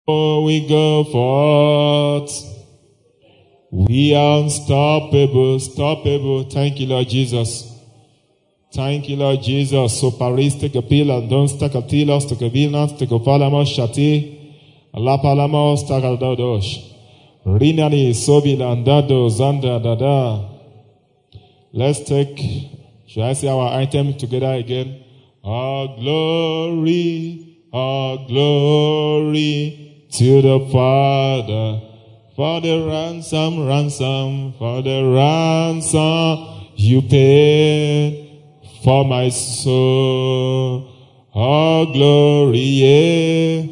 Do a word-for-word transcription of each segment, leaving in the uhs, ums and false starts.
Oh, we go forth. We are unstoppable, stoppable. Thank you, Lord Jesus. Thank you, Lord Jesus. So Paris take a pill and don't stack a tilos, take a vilnas, take a palamos, shati, la palamos, take a dodosh. Rinani, Sobila, and Dado, Zanda, Dada. Let's take, should I say our item together again? All glory, all glory to the Father. For the ransom, ransom, for the ransom you paid for my soul. All glory, yeah.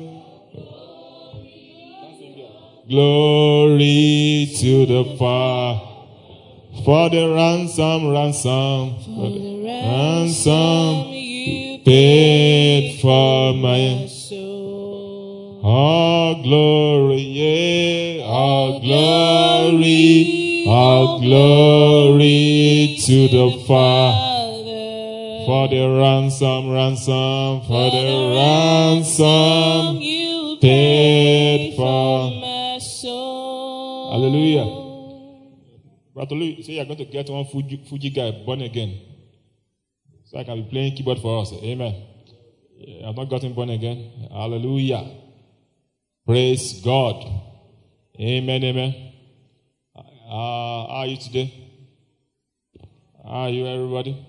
Glory to the Father. For the ransom, ransom, for the ransom you paid for my soul. All glory, yeah, all glory, all glory to the Father. For the ransom, ransom, for the ransom you paid for my soul. Hallelujah. Brother Louis, you say you're going to get one Fuji, Fuji guy born again. So I can be playing keyboard for us. Amen. I've not gotten born again. Hallelujah. Praise God. Amen, amen. Uh, how are you today? How are you, everybody?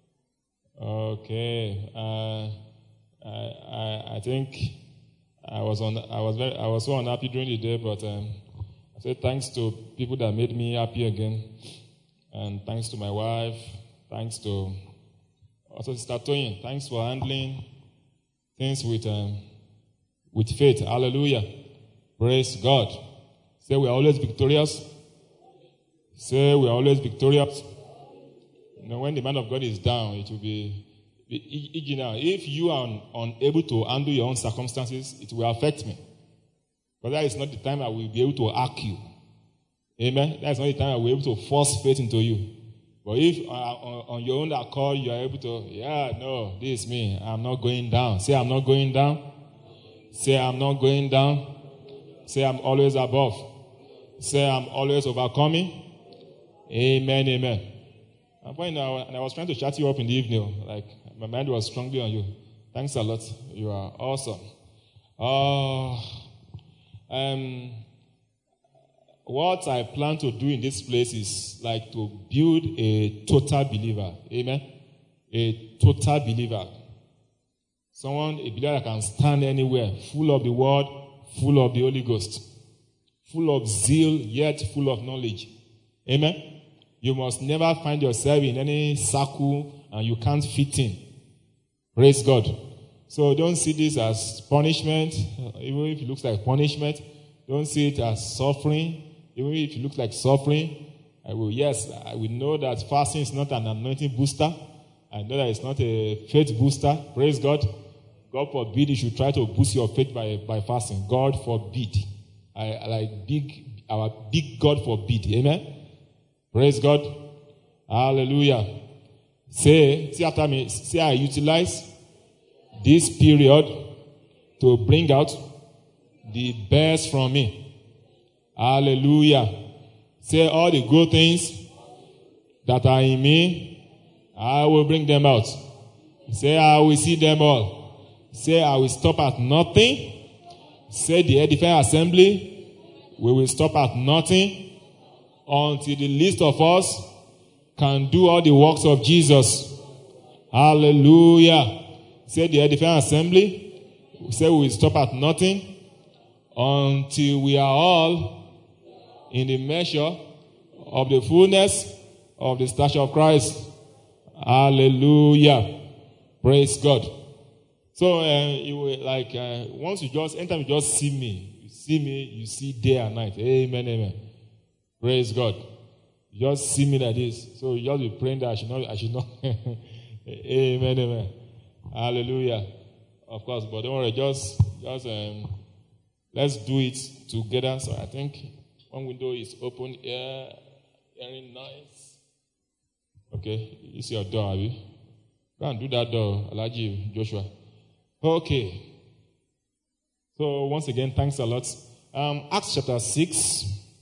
Okay. Uh, I, I I think I was on. I was very. I was so unhappy during the day, but um, I said thanks to people that made me happy again, and thanks to my wife. Thanks to also Sister Toyin. Thanks for handling things with um, with faith. Hallelujah. Praise God. Say we are always victorious. Say we are always victorious. You know, when the man of God is down, it will be, you know, if you are un, unable to handle your own circumstances, it will affect me. But that is not the time I will be able to argue. Amen. That is not the time I will be able to force faith into you. But if uh, on, on your own accord you are able to, yeah, no, this is me. I'm not going down. Say I'm not going down. Say I'm not going down. Say I'm always above. Say I'm always overcoming. Amen, amen. And when I, and I was trying to chat you up in the evening, like my mind was strongly on you. Thanks a lot. You are awesome. Uh, um, what I plan to do in this place is like to build a total believer. Amen. A total believer. Someone, a believer that can stand anywhere, full of the word, full of the Holy Ghost, full of zeal, yet full of knowledge. Amen. You must never find yourself in any circle and you can't fit in. Praise God. So don't see this as punishment, even if it looks like punishment. Don't see it as suffering, even if it looks like suffering. I will, yes, I will know that fasting is not an anointing booster. I know that it's not a faith booster. Praise God. God forbid you should try to boost your faith by, by fasting. God forbid. I, I like big, our big God forbid. Amen. Praise God. Hallelujah. Say, say after me, say I utilize this period to bring out the best from me. Hallelujah. Say all the good things that are in me, I will bring them out. Say I will see them all. Say I will stop at nothing. Say the Edifying Assembly, we will stop at nothing until the least of us can do all the works of Jesus. Hallelujah. Say the Edifying Assembly, say we will stop at nothing until we are all in the measure of the fullness of the stature of Christ. Hallelujah. Praise God. So, uh, you will, like, uh, once you just, anytime you just see me, you see me, you see day and night. Amen, amen. Praise God. You just see me like this. So you just be praying that I should not, I should not. Amen, amen. Hallelujah. Of course, but don't worry, just, just, um, let's do it together. So I think one window is open here, hearing noise. Okay, it's your door, Abby. Go and do that door, Alaji Joshua. Okay. So once again, thanks a lot. Um, Acts chapter six.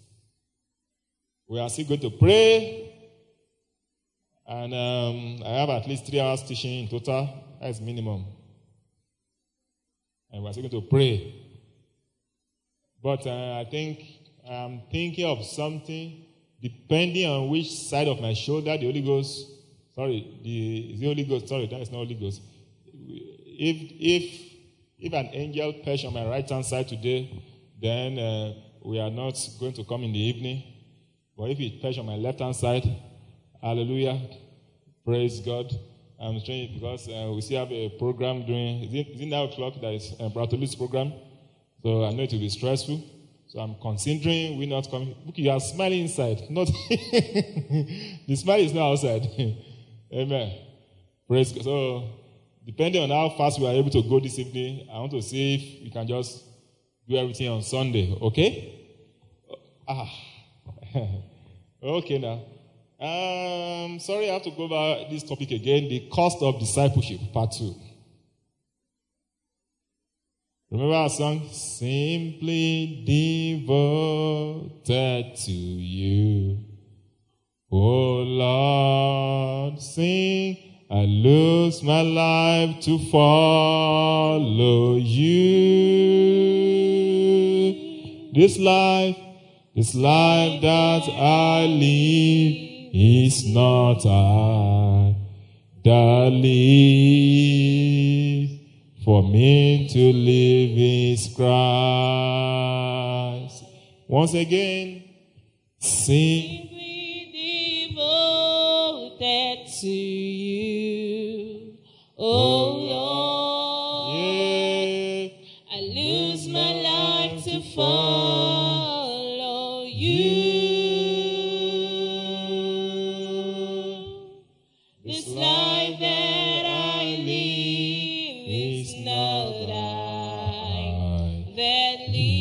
We are still going to pray. And um, I have at least three hours teaching in total. That's minimum. And we're still going to pray. But uh, I think I'm thinking of something depending on which side of my shoulder the Holy Ghost, sorry, the, is the Holy Ghost, sorry, that is not Holy Ghost. If, if, if an angel perched on my right hand side today, then uh, we are not going to come in the evening. But if it perched on my left hand side, hallelujah, praise God. I'm strange because uh, we still have a program during, is it, is it nine o'clock that is a Bratolus program? So I know it will be stressful. So I'm considering we not coming. Look, you are smiling inside. Not the smile is not outside. Amen. Praise God. So depending on how fast we are able to go this evening, I want to see if we can just do everything on Sunday. Okay? Ah. Okay now. Um, sorry, I have to go over this topic again. The cost of discipleship, part two. Remember our song? Simply devoted to you. Oh Lord, sing, I lose my life to follow you. This life, this life that I live is not I that live. For me to live is Christ. Once again, simply devoted to you, oh Lord. Yeah. I lose my life to follow you. This life that I live is not I that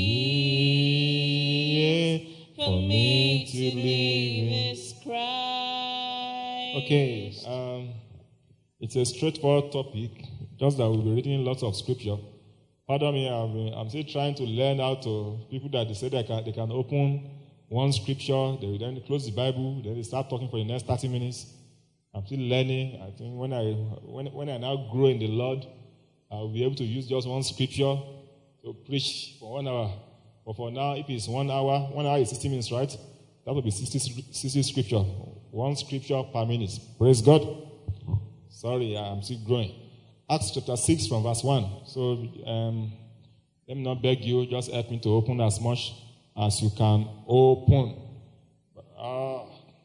live. For me to live is Christ. Okay, um, it's a straightforward topic, just that we'll be reading lots of scripture. Pardon me, I'm, I'm still trying to learn how to, people that they say they can, they can open one scripture, they will then close the Bible, then they start talking for the next thirty minutes. I'm still learning. I think when I when when I now grow in the Lord, I'll be able to use just one scripture to preach for one hour. But for now, if it's one hour, one hour is sixty minutes, right? That will be sixty, sixty scripture. One scripture per minute. Praise God. Sorry, I'm still growing. Acts chapter six from verse one. So um, let me not beg you, just help me to open as much as you can open. Uh,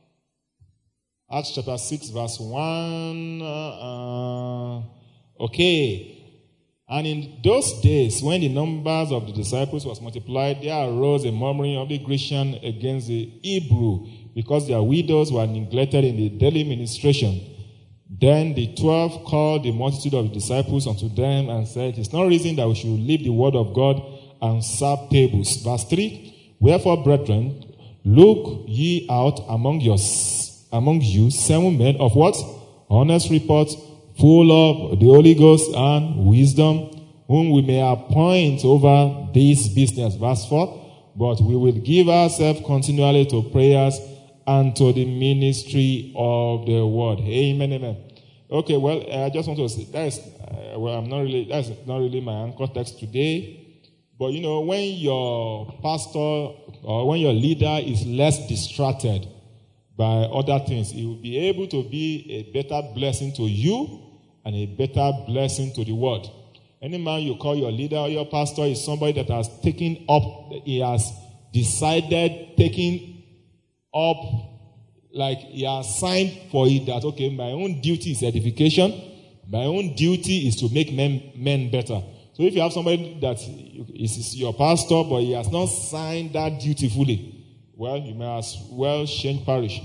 Acts chapter six, verse one. Uh, okay. And in those days, when the numbers of the disciples was multiplied, there arose a murmuring of the Grecian against the Hebrew, because their widows were neglected in the daily ministration. Then the twelve called the multitude of the disciples unto them and said, it is not reason that we should leave the word of God and serve tables. Verse three, wherefore, brethren, look ye out among yourselves, among you seven men of what? Honest report, full of the Holy Ghost and wisdom, whom we may appoint over this business. Verse four, but we will give ourselves continually to prayers and to the ministry of the word. Amen, amen. Okay, well, I just want to say, that is, uh, well, I'm not really, that's not really my anchor text today. But you know, when your pastor or when your leader is less distracted by other things, it will be able to be a better blessing to you and a better blessing to the world. Any man you call your leader or your pastor is somebody that has taken up, he has decided, taking up, like he has signed for it that, okay, my own duty is edification, my own duty is to make men, men better. So if you have somebody that is your pastor, but he has not signed that duty fully, well, you may as well change parish.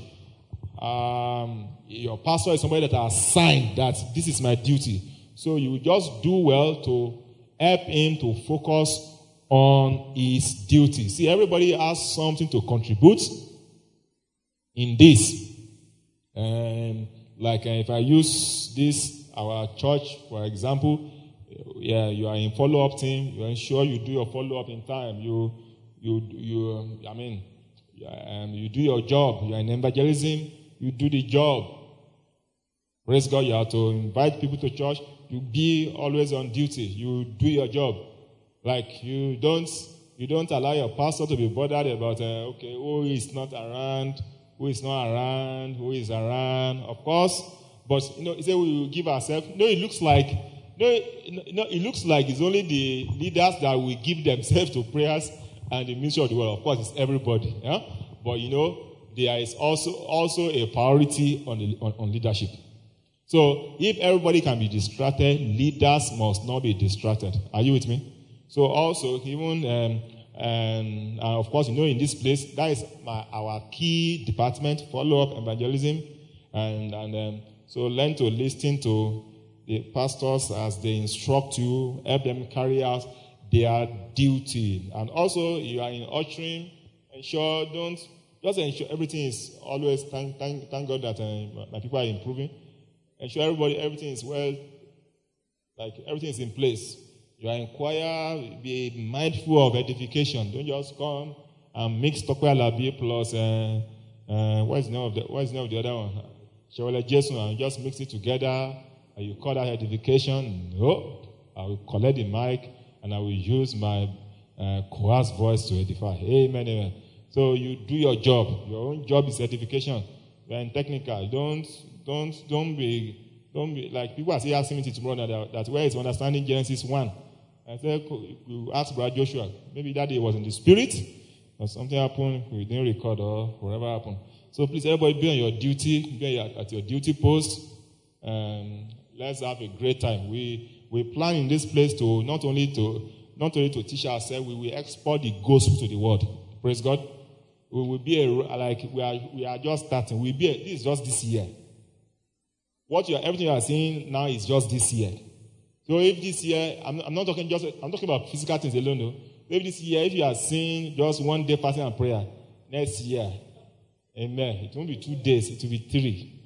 Um, your pastor is somebody that has signed that this is my duty. So you just do well to help him to focus on his duty. See, everybody has something to contribute in this. Um, like uh, if I use this, our church, for example, yeah, you are in follow-up team. You ensure you do your follow-up in time. You, you, you. I mean, um, you do your job. You are in evangelism. You do the job. Praise God. You have to invite people to church. You be always on duty. You do your job. Like you don't, you don't allow your pastor to be bothered about uh, okay, who is not around, who is not around, who is around. Of course, but you know, say we will give ourselves. No, it looks like no, no, it looks like it's only the leaders that will give themselves to prayers and the ministry of the word. Of course, it's everybody. Yeah? But you know, there is also also a priority on the on, on leadership. So if everybody can be distracted, leaders must not be distracted. Are you with me? So also, even, um, um, and of course, you know, in this place, that is my, our key department, follow-up evangelism. And, and um, so learn to listen to the pastors as they instruct you, help them carry out their duty. And also, you are in ushering, ensure, don't, just ensure everything is always, thank, thank, thank God that uh, my people are improving. Ensure everybody, everything is well, like everything is in place. You are in choir, be mindful of edification. Don't just come and mix Tokwe Alabi plus, uh, uh, what is the name of the, what is the name of the other one? Shawele Jason, and just mix it together, and you call that edification. No, I will collect the mic, and I will use my uh, coerced voice to edify. Amen, amen. So you do your job. Your own job is edification. You are in technical. Don't, don't, don't be, don't be, like people are saying, asking me tomorrow that, that where is understanding Genesis one? I said, you ask Brother Joshua. Maybe that day was in the spirit, or something happened, we didn't record, or whatever happened. So please, everybody be on your duty, be at your duty post. Um, let's have a great time. We we plan in this place to not only to not only to teach ourselves, we will export the gospel to the world. Praise God. We will be a, like we are we are just starting. We be a, this is just this year. What you are, everything you are seeing now is just this year. So if this year, I'm, I'm not talking just, I'm talking about physical things alone, no. If this year, if you are seeing just one day fasting and prayer, next year, amen, it won't be two days, it will be three.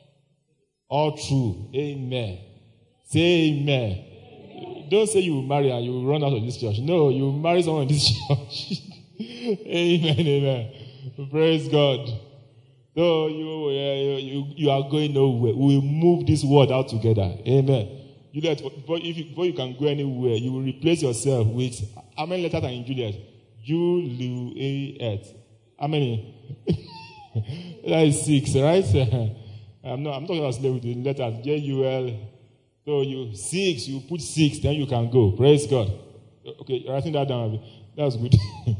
All true, amen. Say amen. Amen. Don't say you will marry and you will run out of this church. No, you will marry someone in this church. Amen, amen. Praise God. So you, uh, you, you are going nowhere. We will move this world out together. Amen. Juliet, before, if you, before you can go anywhere, you will replace yourself with, how many letters are in Juliet? Juliet. How many? That is six, right? I'm not, I'm talking about slave with the letters. J U L. So you, six, you put six, then you can go. Praise God. Okay, you're writing that down. That's good.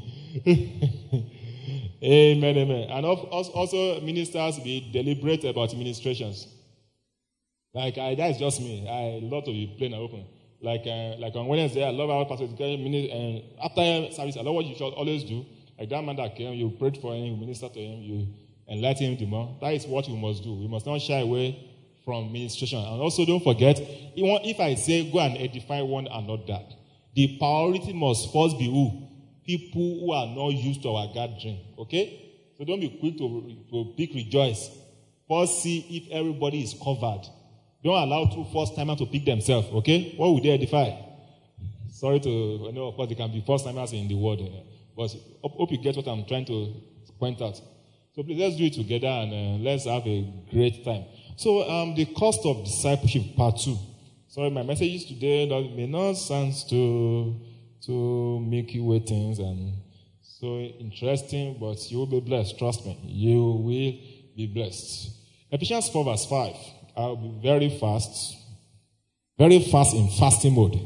Amen, amen. And also, ministers be deliberate about ministrations. Like, I, that's just me. I love to be plain and open. Like, uh, like on Wednesday, I love our pastor. And after service, I love what you should always do. Like that man that came, you prayed for him, you minister to him, you enlighten him the more. That is what we must do. We must not shy away from ministration. And also, don't forget, if I say go and edify one and not that, the priority must first be who? People who are not used to our gathering. Okay? So don't be quick to, to pick rejoice. First, see if everybody is covered. Don't allow two first-timers to pick themselves, okay? What would they edify? Sorry to, I know, of course, they can be first-timers in the world. But I hope you get what I'm trying to point out. So please, let's do it together and uh, let's have a great time. So um, the cost of discipleship, part two. Sorry, my messages today may not sound too, too Milky Way things and so interesting, but you will be blessed. Trust me, you will be blessed. Ephesians four verse five. I'll be very fast. Very fast in fasting mode.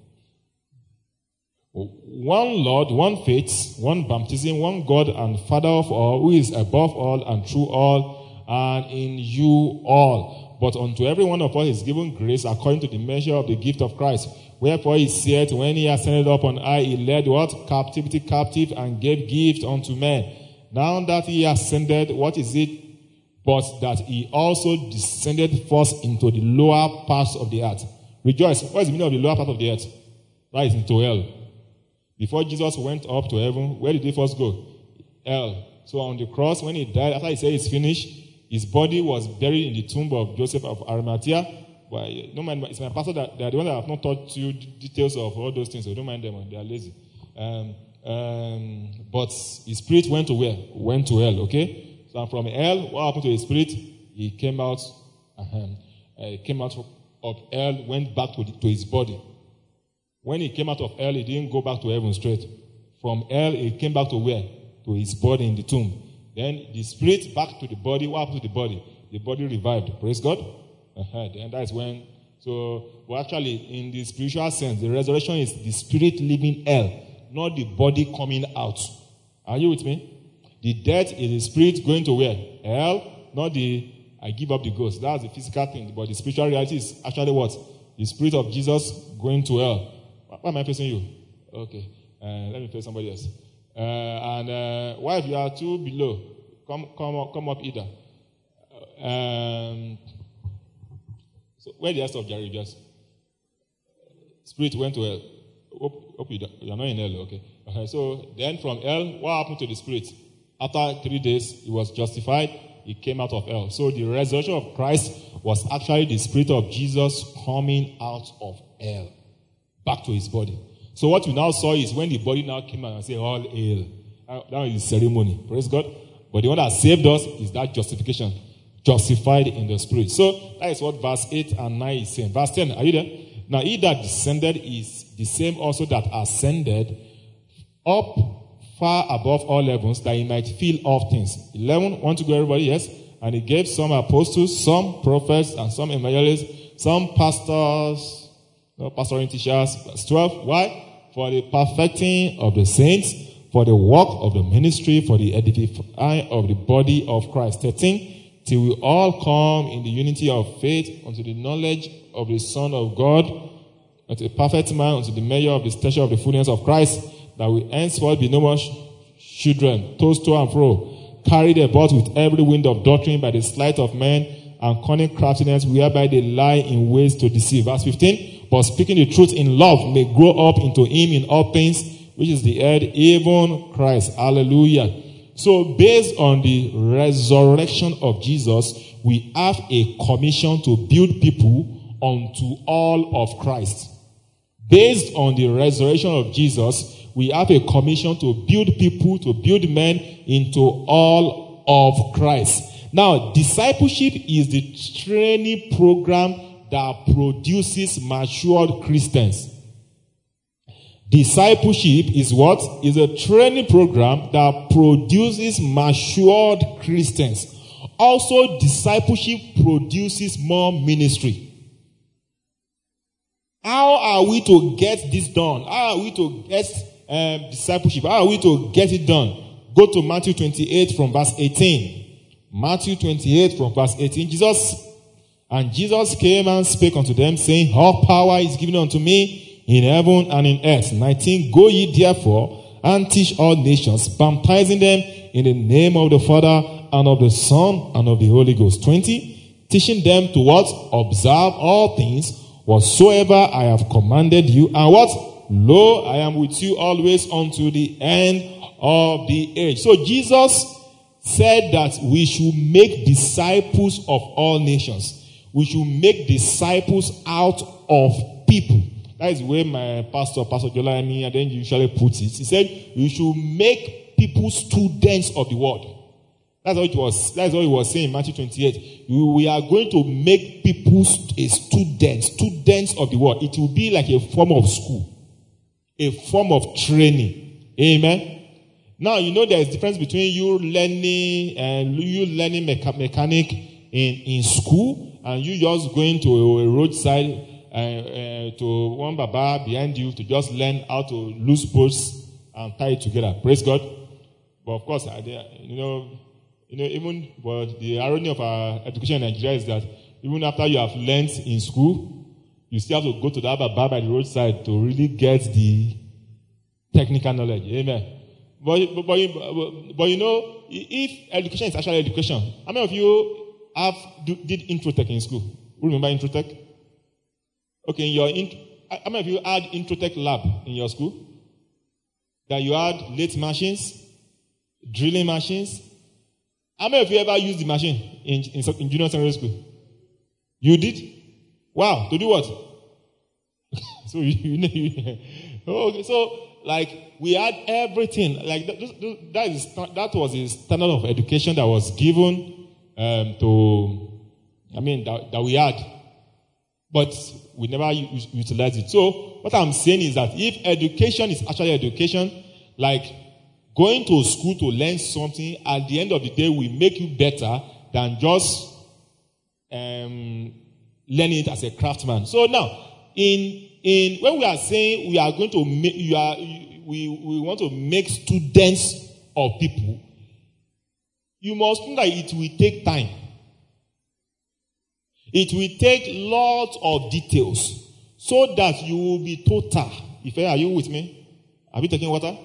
One Lord, one faith, one baptism, one God and Father of all, who is above all and through all, and in you all. But unto every one of us is given grace according to the measure of the gift of Christ. Wherefore he said, when he ascended up on high, he led what? Captivity captive and gave gift unto men. Now that he ascended, what is it? But that he also descended first into the lower parts of the earth. Rejoice. What is the meaning of the lower part of the earth? That is into hell. Before Jesus went up to heaven, where did he first go? Hell. So on the cross, when he died, after he said it's finished, his body was buried in the tomb of Joseph of Arimathea. Well, don't mind, it's my pastor that they are the ones that have not taught you details of all those things, so don't mind them, they are lazy. Um, um, but his spirit went to where? Went to hell, okay? So from hell, what happened to his spirit? He came out, uh, uh, came out of hell, went back to, the, to his body. When he came out of hell, he didn't go back to heaven straight. From hell, he came back to where? To his body in the tomb. Then the spirit back to the body. What happened to the body? The body revived. Praise God. Uh-huh. And that is when, so, well, actually, in the spiritual sense, the resurrection is the spirit leaving hell, not the body coming out. Are you with me? The death is the spirit going to where? Hell, not the, I give up the ghost. That's the physical thing. But the spiritual reality is actually what? The spirit of Jesus going to hell. Why am I facing you? Okay. Uh, let me face somebody else. Uh, and uh, why if you are two below, come come up, come up either. Um, so where the rest of Jerry just? Spirit went to hell. Hope, hope you, you are not in hell, okay? Okay. So then from hell, what happened to the spirit? After three days, he was justified. He came out of hell. So the resurrection of Christ was actually the spirit of Jesus coming out of hell back to his body. So what we now saw is when the body now came out and said, all hail. That was the ceremony. Praise God. But the one that saved us is that justification. Justified in the spirit. So that is what verse eight and nine is saying. Verse ten, are you there? Now he that descended is the same also that ascended up far above all heavens, that he might fill all things. eleven, want to go everybody? Yes. And he gave some apostles, some prophets, and some evangelists, some pastors, no pastoring teachers. Verse twelve, why? For the perfecting of the saints, for the work of the ministry, for the edifying of the body of Christ. thirteen, till we all come in the unity of faith unto the knowledge of the Son of God, unto a perfect man, unto the measure of the stature of the fullness of Christ, that we henceforth be no more sh- children, tossed to and fro, carried about with every wind of doctrine by the sleight of men and cunning craftiness, whereby they lie in ways to deceive. Verse fifteen, but speaking the truth in love may grow up into him in all things, which is the head, even Christ. Hallelujah. So based on the resurrection of Jesus, we have a commission to build people unto all of Christ. Based on the resurrection of Jesus, we have a commission to build people, to build men into all of Christ. Now, discipleship is the training program that produces matured Christians. Discipleship is what? Is a training program that produces matured Christians. Also, discipleship produces more ministry. How are we to get this done? How are we to get um, discipleship? How are we to get it done? Go to Matthew twenty-eight from verse eighteen. Matthew twenty-eight from verse eighteen. Jesus, and Jesus came and spake unto them, saying, all power is given unto me in heaven and in earth. nineteen, go ye therefore and teach all nations, baptizing them in the name of the Father and of the Son and of the Holy Ghost. twenty, teaching them to what? Observe all things whatsoever I have commanded you. And what? Lo, I am with you always unto the end of the age. So Jesus said that we should make disciples of all nations. We should make disciples out of people. That is where my pastor, Pastor Jolani, and then usually puts it. He said, you should make people students of the word. That's what it was. That's what he was saying in Matthew twenty-eight. We are going to make people a student, students of the word. It will be like a form of school, a form of training. Amen. Now, you know there is a difference between you learning and you learning mecha- mechanic in, in school and you just going to a roadside uh, uh, to one baba behind you to just learn how to loose bolts and tie it together. Praise God. But of course, you know, you know, even but the irony of our education in Nigeria is that even after you have learned in school, you still have to go to the baba by the roadside to really get the technical knowledge. Amen. But, but, but, but you know, if education is actually education, how many of you have do, did Introtech in school? Who remember Introtech? Okay, in your int, how many of you had Introtech lab in your school? That you had lathe machines, drilling machines. How many of you ever used the machine in, in, in junior secondary school? You did? Wow, to do what? so you, you okay, so like we had everything. Like that, that is that was the standard of education that was given um, to. I mean that, that we had, but we never u- utilized it. So what I'm saying is that if education is actually education, like going to school to learn something, at the end of the day will make you better than just um, learning it as a craftsman. So now, in in when we are saying we are going to make, you are we we want to make students of people, you must know that it will take time. It will take lots of details so that you will be total. If are you with me? Have you taken water?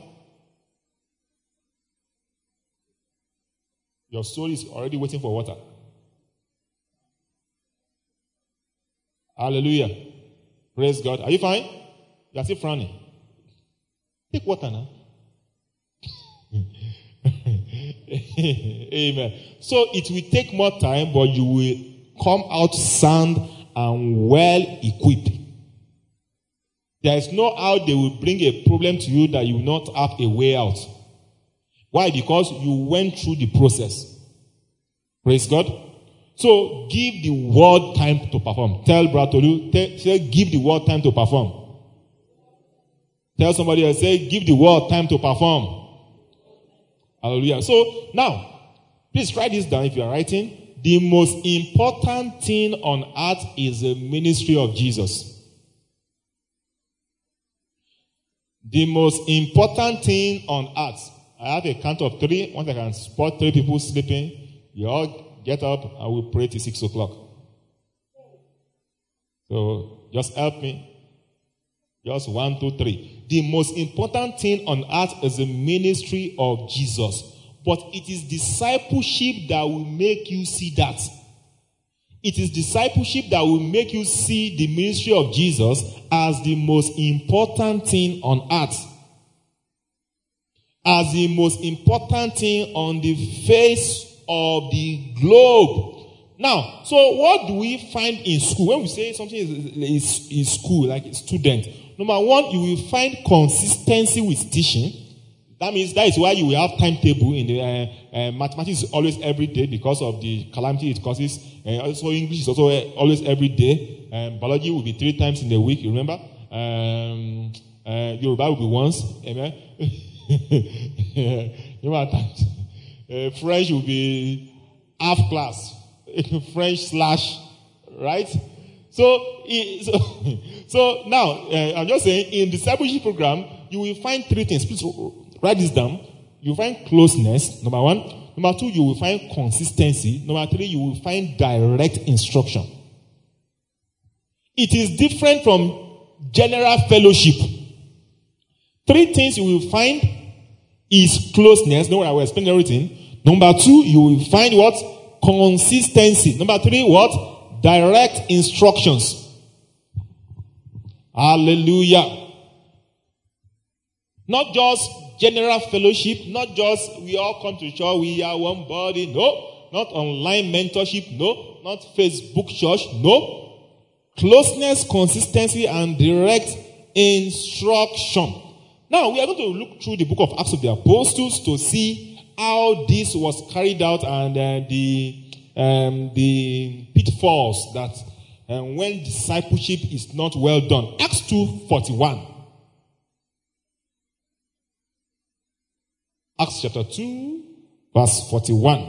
Your soul is already waiting for water. Hallelujah. Praise God. Are you fine? You are still frowning. Take water now. Amen. So it will take more time, but you will come out sound and well equipped. There is no how they will bring a problem to you that you will not have a way out. Why? Because you went through the process. Praise God. So give the word time to perform. Tell Brother Tolu, say give the word time to perform. Tell somebody else, say give the word time to perform. Hallelujah. So now, please write this down if you are writing. The most important thing on earth is the ministry of Jesus. The most important thing on earth. I have a count of three. Once I can spot three people sleeping, you all get up and we'll pray till six o'clock. So just help me. Just one, two, three. The most important thing on earth is the ministry of Jesus. But it is discipleship that will make you see that. It is discipleship that will make you see the ministry of Jesus as the most important thing on earth. As the most important thing on the face of the globe. Now, so what do we find in school? When we say something is, is, is school, like a student, number one, you will find consistency with teaching. That means that is why you will have timetable in the uh, uh, mathematics is always every day because of the calamity it causes. Uh, also English is also uh, always every day. Um, biology will be three times in a week. You remember? Um, uh, Yoruba will be once. Amen. You know times. Uh, French will be half class. French slash, right? So, so, so now uh, I'm just saying in the discipleship program you will find three things. Please write this down. You find closeness, number one. Number two, you will find consistency. Number three, you will find direct instruction. It is different from general fellowship. Three things you will find is closeness. Don't worry, I will explain everything. Number two, you will find what? Consistency. Number three, what? Direct instructions. Hallelujah. Not just general fellowship, not just we all come to church, we are one body. No. Not online mentorship. No. Not Facebook church. No. Closeness, consistency, and direct instruction. Now, we are going to look through the book of Acts of the Apostles to see how this was carried out and uh, the um, the pitfalls that uh, when discipleship is not well done. Acts two forty-one. Acts chapter two, verse forty-one.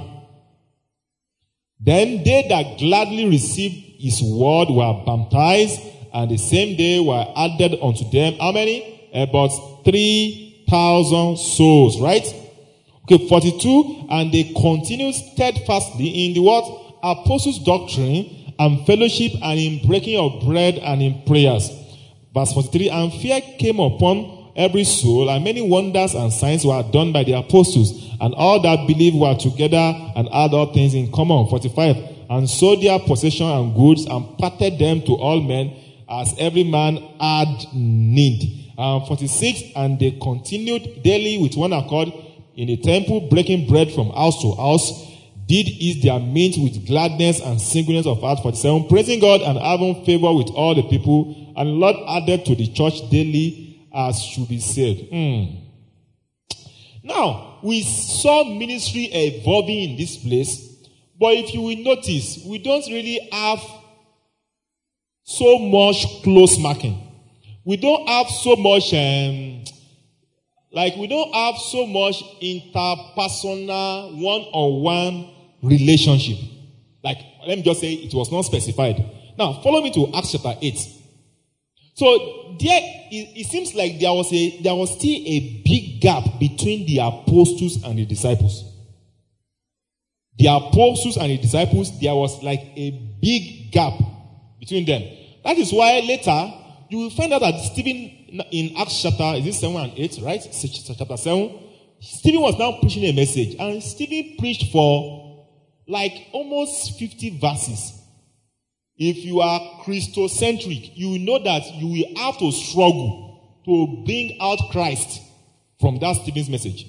Then they that gladly received his word were baptized, and the same day were added unto them, how many? About three thousand souls, right? Okay, forty-two, and they continued steadfastly in the what? Apostles' doctrine and fellowship and in breaking of bread and in prayers. Verse forty-three, and fear came upon every soul, and many wonders and signs were done by the apostles, and all that believed were together and had all things in common. forty-five, and sold their possession and goods and parted them to all men as every man had need. Um, forty-six, and they continued daily with one accord in the temple, breaking bread from house to house, did eat their meat with gladness and singleness of heart. forty-seven, praising God and having favor with all the people. And the Lord added to the church daily as should be saved. Mm. Now, we saw ministry evolving in this place. But if you will notice, we don't really have so much close marking. We don't have so much, um, like we don't have so much interpersonal, one-on-one relationship. Like, let me just say it was not specified. Now, follow me to Acts chapter eight. So, there, it, it seems like there was a there was still a big gap between the apostles and the disciples. The apostles and the disciples, there was like a big gap between them. That is why later you will find out that Stephen in Acts chapter, is it seven and eight, right? Chapter seven. Stephen was now preaching a message. And Stephen preached for like almost fifty verses. If you are Christocentric, you will know that you will have to struggle to bring out Christ from that Stephen's message.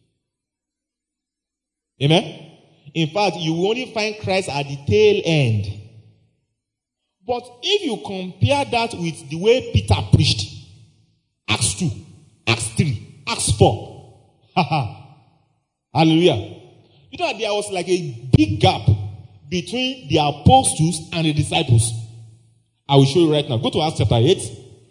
Amen? In fact, you will only find Christ at the tail end. But if you compare that with the way Peter preached, Acts two, Acts three, Acts four, hallelujah. You know that there was like a big gap between the apostles and the disciples. I will show you right now. Go to Acts chapter eight,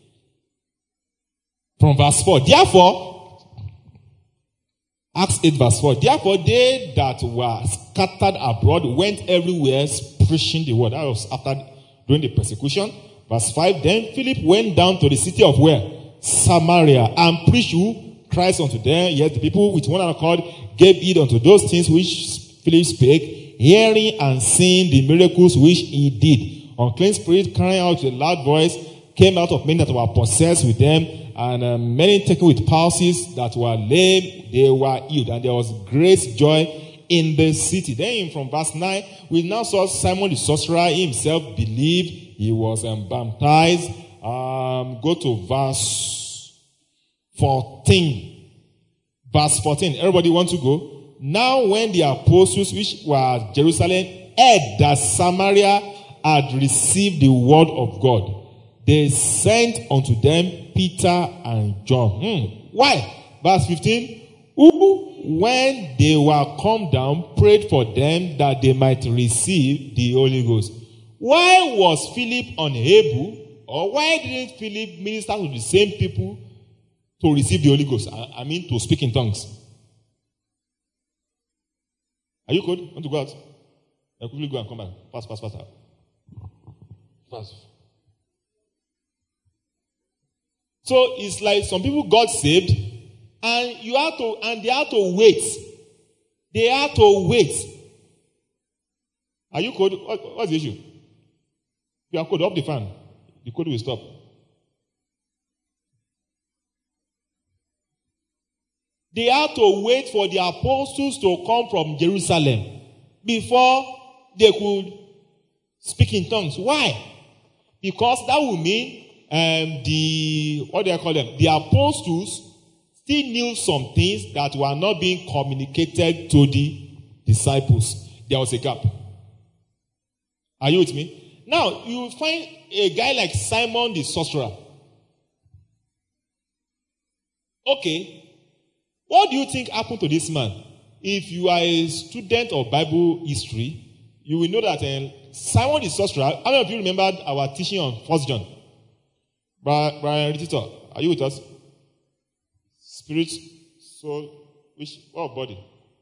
from verse four. Therefore, Acts eight verse four. Therefore, they that were scattered abroad went everywhere preaching the word. That was after during the persecution. Verse five. Then Philip went down to the city of where? Samaria, and preached who? Christ unto them. Yet the people with one accord gave heed unto those things which Philip spake, hearing and seeing the miracles which he did. Unclean spirit crying out with a loud voice came out of many that were possessed with them, and uh, many taken with palsies that were lame, they were healed. And there was great joy in the city. Then from verse nine, we now saw Simon the sorcerer himself believed. He was um, baptized. Um, go to verse fourteen. Verse fourteen. Everybody want to go? Now when the apostles which were at Jerusalem heard that Samaria had received the word of God, they sent unto them Peter and John. Hmm. Why? Verse fifteen. Who, when they were come down, prayed for them that they might receive the Holy Ghost. Why was Philip unable, or why didn't Philip minister to the same people to receive the Holy Ghost? I, I mean, to speak in tongues. Are you good? Want to go out? I'll quickly go and come back. Fast, fast, fast. Fast. So it's like some people got saved, and you have to, and they have to wait. They have to wait. Are you cold? What, what's the issue? You are cold. Up the fan. The cold will stop. They have to wait for the apostles to come from Jerusalem before they could speak in tongues. Why? Because that would mean um, the, what do I call them? The apostles still knew some things that were not being communicated to the disciples. There was a gap. Are you with me? Now, you will find a guy like Simon the sorcerer. Okay. What do you think happened to this man? If you are a student of Bible history, you will know that uh, Simon the sorcerer, how many of you remembered our teaching on First John? Brian Retitor, are you with us? Spirit, soul, which, what body?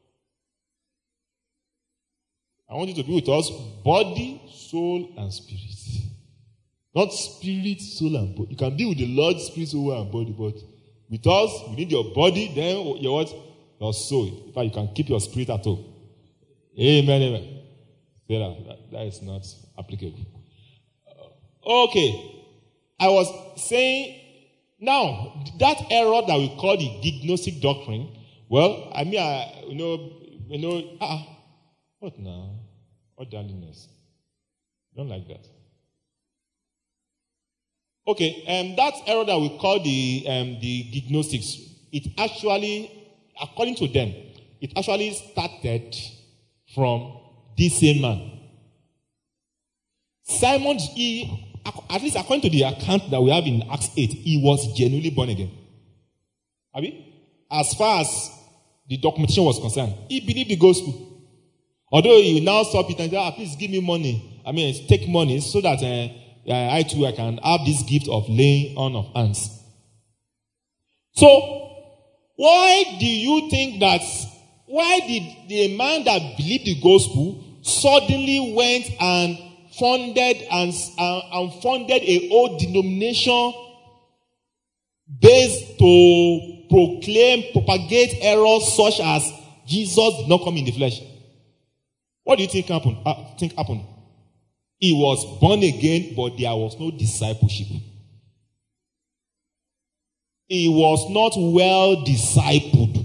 I want you to be with us. Body, soul, and spirit. Not spirit, soul, and body. You can be with the Lord, spirit, soul, and body, but with us, you need your body, then your what? Your soul. In fact, you can keep your spirit at home. Amen, amen. Say that. That, that is not applicable. Okay. I was saying, now, that error that we call the Gnostic doctrine, well, I mean, I, you know, you know, ah, what now? Orderliness. Don't like that. Okay, um, that error that we call the um, the Gnostics, it actually, according to them, it actually started from this same man. Simon, he, at least according to the account that we have in Acts eight, he was genuinely born again. Abi? As far as the documentation was concerned, he believed the gospel. Although he now saw Peter and said, ah, please give me money. I mean, take money so that uh, I too I can have this gift of laying on of hands. So, why do you think that, why did the man that believed the gospel suddenly went and funded and, uh, and funded a whole denomination based to proclaim, propagate errors such as Jesus did not come in the flesh? What do you think happened? Uh, think happened? He was born again, but there was no discipleship. He was not well discipled.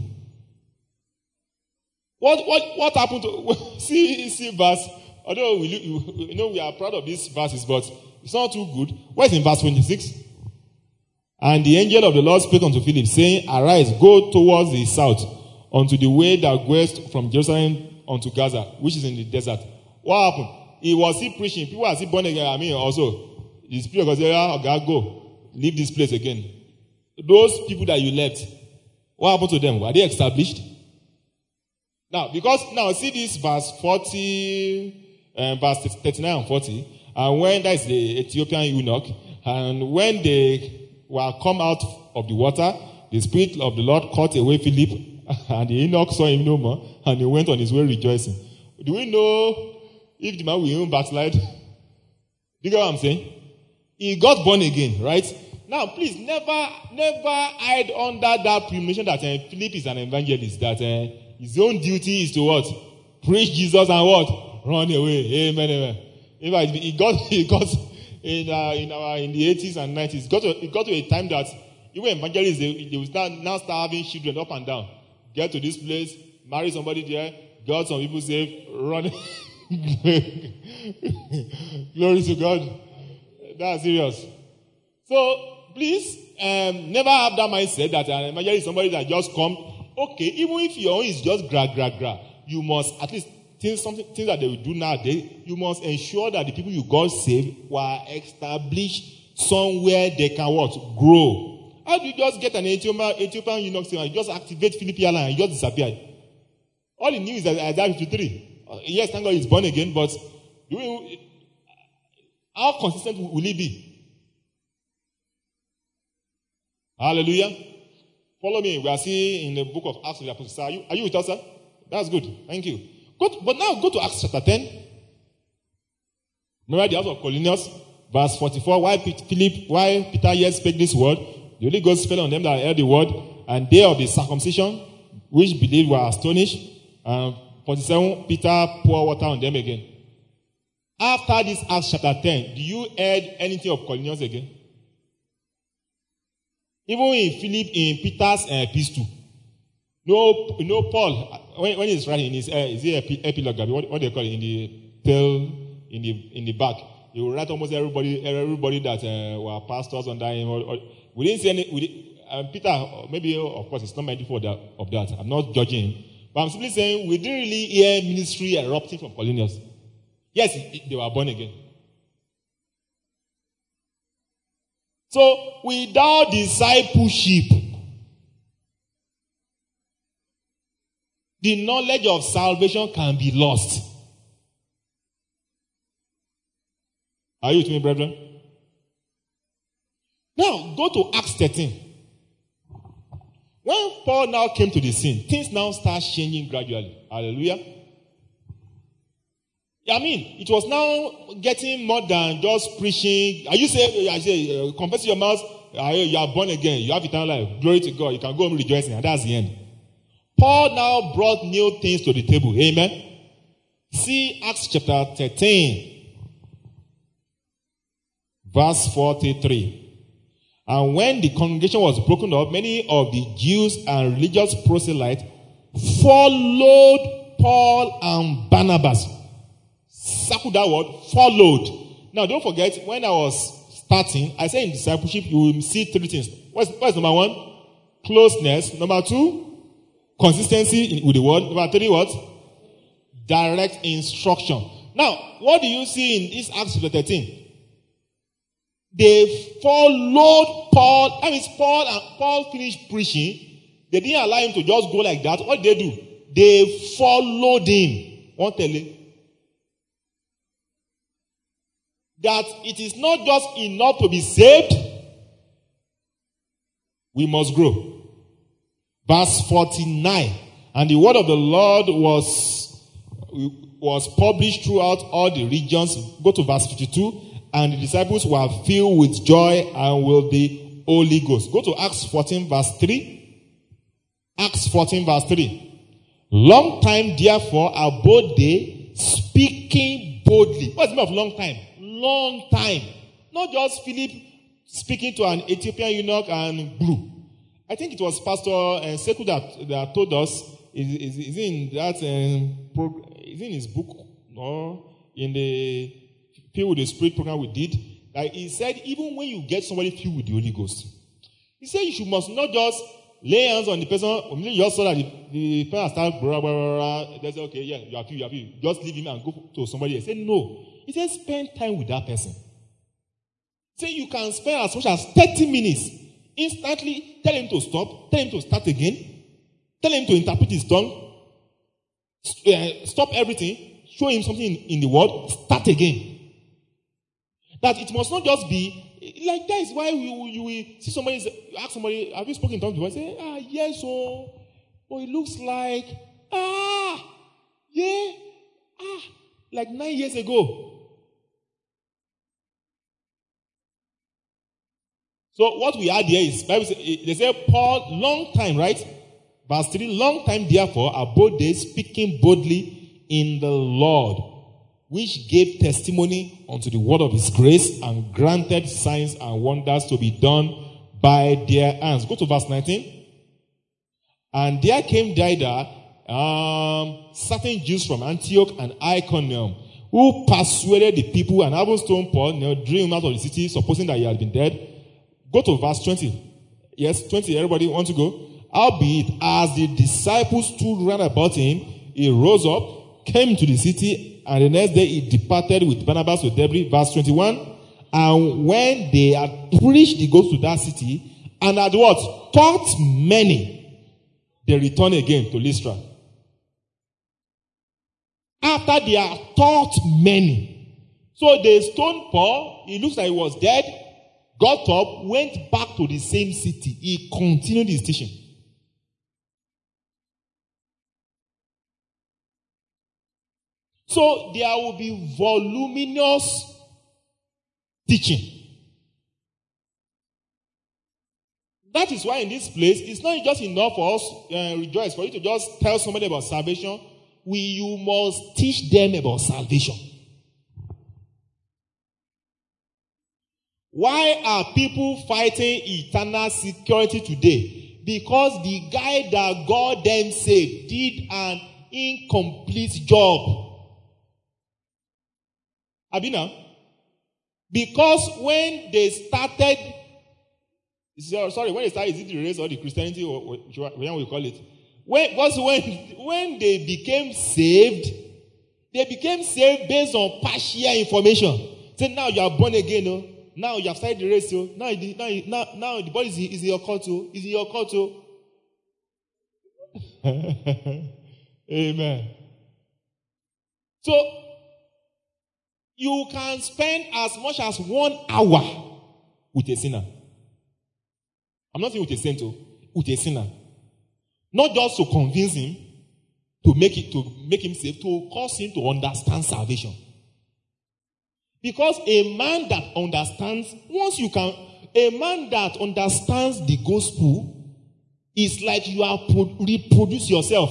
What what what happened to see see verse? Although we you know we are proud of these verses, but it's not too good. What is in verse twenty-six? And the angel of the Lord spake unto Philip, saying, Arise, go towards the south, unto the way that goeth from Jerusalem unto Gaza, which is in the desert. What happened? He was still preaching. People are still born again. I mean, also, the Spirit of God said, oh, God, go. Leave this place again. Those people that you left, what happened to them? Were they established? Now, because, now, see this verse forty, um, verse thirty-nine and forty, and when that is the Ethiopian eunuch, and when they were come out of the water, the Spirit of the Lord caught away Philip, and the eunuch saw him no more, and he went on his way rejoicing. Do we know if the man will even backslide? Do you get what I'm saying? He got born again, right? Now, please, never, never hide under that premonition that uh, Philip is an evangelist, that uh, his own duty is to what? Preach Jesus and what? Run away. Amen, amen. In fact, he got, he got in, uh, in, our, in the eighties and nineties, it got, to, it got to a time that even evangelists, they, they will start, now start having children up and down. Get to this place, marry somebody there, got some people saved, run. Glory to God. That's serious. So, please, um, never have that mindset that an evangelist is somebody that just come. Okay, even if your own is just gra, gra, gra, you must at least think something, things that they will do nowadays. You must ensure that the people you got saved were established somewhere they can what? Grow. How do you just get an Ethiopian, Ethiopian eunuch and just activate Philippi Island and just disappeared? All he knew is that Isaiah fifty-three. Uh, yes, thank God he's born again, but do we, how consistent will he be? Hallelujah. Follow me. We are seeing in the book of Acts of the Apostles. Are you, are you with us, sir? That's good. Thank you. Go to, but now go to Acts chapter ten. Remember the house of Cornelius, verse forty-four. Why Philip, why Peter yet spake this word? The Holy Ghost fell on them that heard the word, and they of the circumcision, which believed, were astonished. And forty-seven, Peter poured water on them again. After this Acts chapter ten, do you heard anything of Cornelius again? Even in Philip, in Peter's uh, epistle, no, no Paul, when, when he's writing in his, uh, is it epilogue, what, what do they call it, in the tail, in the in the back, he will write almost everybody, everybody that uh, were pastors under him. Or, or, we didn't see any. We didn't, um, Peter, maybe of course, it's not mindful of that, of that. I'm not judging him, but I'm simply saying we didn't really hear ministry erupting from Cornelius. Yes, they were born again. So, without discipleship, the knowledge of salvation can be lost. Are you with me, brethren? Now, go to Acts thirteen. When Paul now came to the scene, things now start changing gradually. Hallelujah. I mean, it was now getting more than just preaching. Are you saying, I say, uh, confess your mouth, uh, you are born again, you have eternal life, glory to God, you can go home rejoicing, and that's the end. Paul now brought new things to the table. Amen. See Acts chapter thirteen, verse forty-three. And when the congregation was broken up, many of the Jews and religious proselytes followed Paul and Barnabas. Circle that word, followed. Now, don't forget, when I was starting, I said in discipleship, you will see three things. What's, what's number one? Closeness. Number two, consistency with the word. Number three, what? direct instruction. Now, what do you see in this Acts thirteen? They followed Paul. That means Paul and Paul finished preaching. They didn't allow him to just go like that. What did they do? They followed him. Won't tell you that it is not just enough to be saved. We must grow. Verse forty-nine. And the word of the Lord was, was published throughout all the regions. Go to verse fifty-two. And the disciples were filled with joy and with the Holy Ghost. Go to Acts fourteen verse three. Acts fourteen verse three. Long time therefore abode they, speaking boldly. What's the meaning of long time? Long time. Not just Philip speaking to an Ethiopian eunuch and blue. I think it was Pastor uh, Seku that, that told us, is, is, is in that, um, prog- is in his book, or in the Filled with the Spirit program we did, that he said, even when you get somebody filled with the Holy Ghost, he said you should must not just lay hands on the person, or you just saw that the, the person starts blah, blah, blah, blah. They say, okay, yeah, you are filled, you are filled. Just leave him and go to somebody else. He said, no. He said, spend time with that person. Say you can spend as much as thirty minutes. Instantly, tell him to stop, tell him to start again, tell him to interpret his tongue, uh, stop everything, show him something in, in the word, start again. That it must not just be, like that is why you, you will see somebody, you ask somebody, have you spoken in tongues before? Say, ah, yes, oh, oh, it looks like, ah, yeah, ah, like nine years ago. So what we had here is, Bible say, they say, Paul, long time, right? Verse three, long time therefore abode they, speaking boldly in the Lord, which gave testimony unto the word of his grace and granted signs and wonders to be done by their hands. Go to verse nineteen. And there came thither um, certain Jews from Antioch and Iconium, who persuaded the people and having stoned Paul, you know, drew him out of the city, supposing that he had been dead. Go to verse twenty. Yes, twenty. Everybody want to go? Howbeit, as the disciples stood round about him, he rose up, came to the city, and the next day he departed with Barnabas to Derbe. Verse twenty-one. And when they had preached the gospel to that city, and had what? Taught many, they returned again to Lystra. After they had taught many. So they stoned Paul. It looks like he was dead. Got up, went back to the same city. He continued his teaching. So there will be voluminous teaching. That is why in this place, it's not just enough for us uh, rejoice, for you to just tell somebody about salvation. We, you must teach them about salvation. Why are people fighting eternal security today? Because the guy that God them saved did an incomplete job. Abina? Because when they started, sorry, when they started, is it the race or the Christianity, or whatever we call it? When, because when, when they became saved, they became saved based on partial information. Say, now you are born again, no? Now you have started the race, so now, now, now, now the body is, is in your court, so is in your court, so. Amen. So you can spend as much as one hour with a sinner. I'm not saying with a saint, with a sinner. Not just to convince him, to make it, to make him safe, to cause him to understand salvation. Because a man that understands, once you can, a man that understands the gospel is like you have pro- reproduced yourself.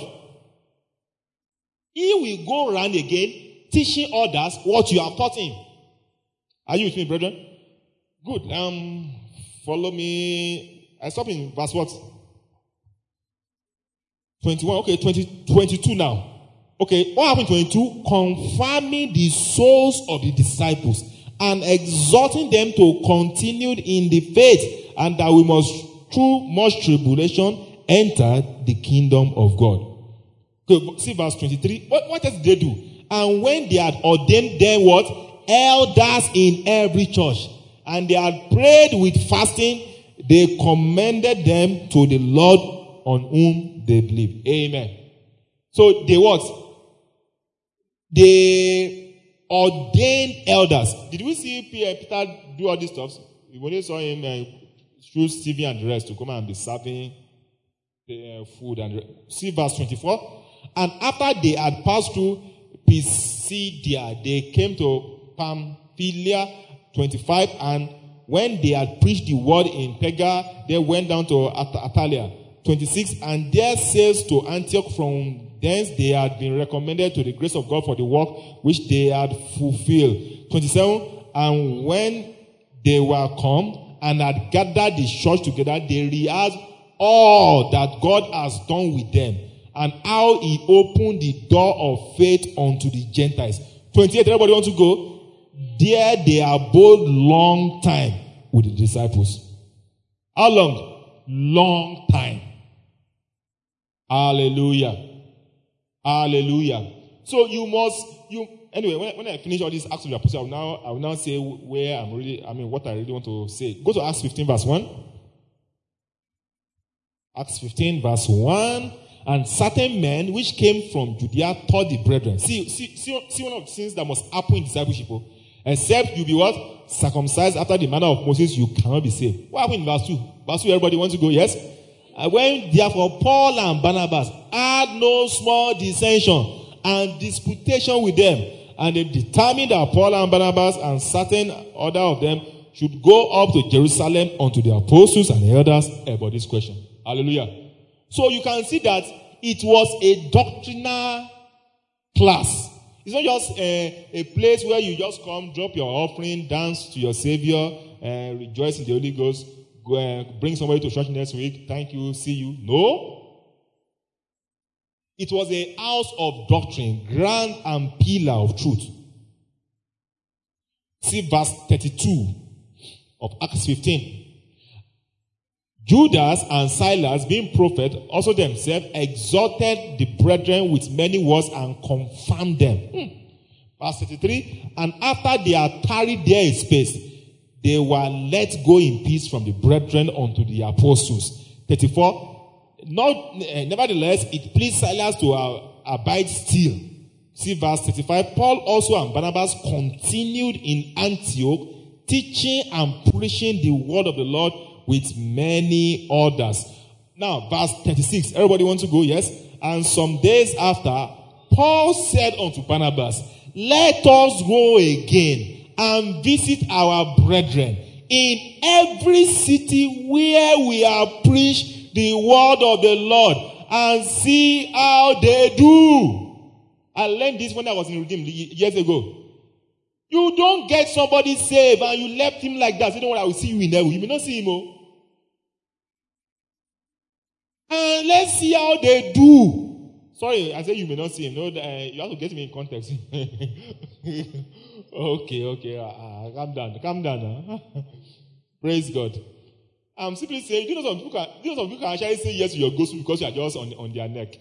He will go around again teaching others what you have taught him. Are you with me, brethren? Good. Um, follow me. I stop in verse what? twenty-one. Okay, twenty, twenty-two now. Okay, what happened in twenty-two? Confirming the souls of the disciples and exhorting them to continue in the faith, and that we must, through much tribulation, enter the kingdom of God. Okay, see verse twenty-three. What, what else did they do? And when they had ordained them what? Elders in every church. And they had prayed with fasting. They commended them to the Lord on whom they believed. Amen. So they what? They ordained elders. Did we see Peter do all these stuff? We only saw him uh, choose Stephen and the rest to come and be serving the uh, food. And see verse twenty-four. And after they had passed through Pisidia, they came to Pamphylia, twenty-five, and when they had preached the word in Perga, they went down to At- Atalia, twenty-six, and there sails to Antioch. From thence they had been recommended to the grace of God for the work which they had fulfilled. twenty-seven, and when they were come and had gathered the church together, they rehearsed all that God has done with them, and how he opened the door of faith unto the Gentiles. twenty-eight, everybody want to go? There they abode long time with the disciples. How long? Long time. Hallelujah. Hallelujah. So you must, you anyway, when, when I finish all these Acts of the Apostles, I will now, I will now say where I'm really, I mean, what I really want to say. Go to Acts fifteen verse one. Acts fifteen verse one. And certain men which came from Judea taught the brethren. See, see, see, see one of the things that must happen in discipleship. Except you be what? Circumcised after the manner of Moses, you cannot be saved. What happened in verse two? Verse two, everybody wants to go, yes? And when therefore Paul and Barnabas had no small dissension and disputation with them, and they determined that Paul and Barnabas and certain other of them should go up to Jerusalem unto the apostles and elders about this question. Hallelujah. So you can see that it was a doctrinal class. It's not just a, a place where you just come, drop your offering, dance to your Savior, and rejoice in the Holy Ghost, go and bring somebody to church next week, thank you, see you. No. It was a house of doctrine, ground and pillar of truth. See verse thirty-two of Acts fifteen. Judas and Silas, being prophets, also themselves exhorted the brethren with many words and confirmed them. Hmm. Verse thirty-three. And after they had tarried there a space, they were let go in peace from the brethren unto the apostles. thirty-four. Not, uh, nevertheless, it pleased Silas to uh, abide still. See verse thirty-five. Paul also and Barnabas continued in Antioch, teaching and preaching the word of the Lord with many others. Now, verse thirty-six. Everybody wants to go, yes? And some days after, Paul said unto Barnabas, let us go again and visit our brethren in every city where we have preached the word of the Lord, and see how they do. I learned this when I was in Redeem years ago. You don't get somebody saved and you left him like that. You know what? I will see you in heaven. You may not see him. Oh. And let's see how they do. Sorry, I said you may not see him. No, uh, you have to get me in context. okay, okay. Uh, uh, calm down. Calm down. Uh. Praise God. I'm simply saying, you know, some people can, you know, some people can actually say yes to your gospel because you are just on, on their neck.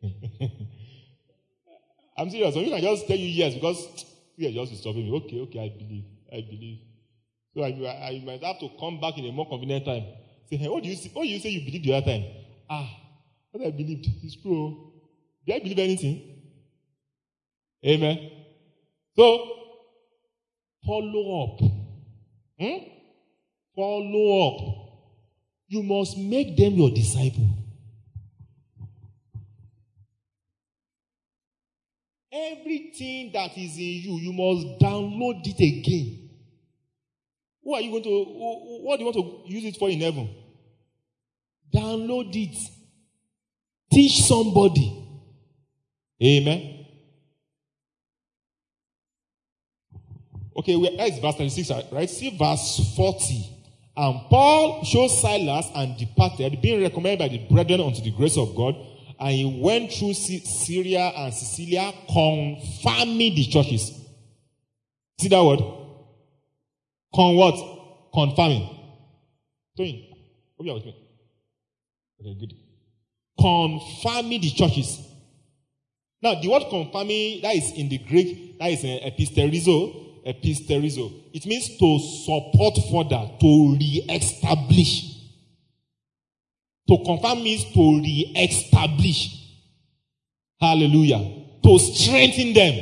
I'm serious. Some people can just tell you yes because you are just stopping me. Okay, okay, I believe. I believe. So I, I, I might have to come back in a more convenient time. Say, hey, what do you say? What do you say you believed the other time? Ah, what I believed is true. Do I believe anything? Amen. So, follow up. Hmm? Follow up. You must make them your disciple. Everything that is in you, you must download it again. Who are you going to, what do you want to use it for in heaven? Download it. Teach somebody. Amen. Okay, that is verse thirty-six, right? See verse forty. And Paul chose Silas and departed, being recommended by the brethren unto the grace of God. And he went through Syria and Cilicia, confirming the churches. See that word? Con what? Confirming. Tony, hope you are with me. Okay, good. Confirming the churches. Now, the word confirming, that is in the Greek, that is uh, episterizo, episterizo. It means to support further, to re-establish. To confirm means to re-establish. Hallelujah. To strengthen them.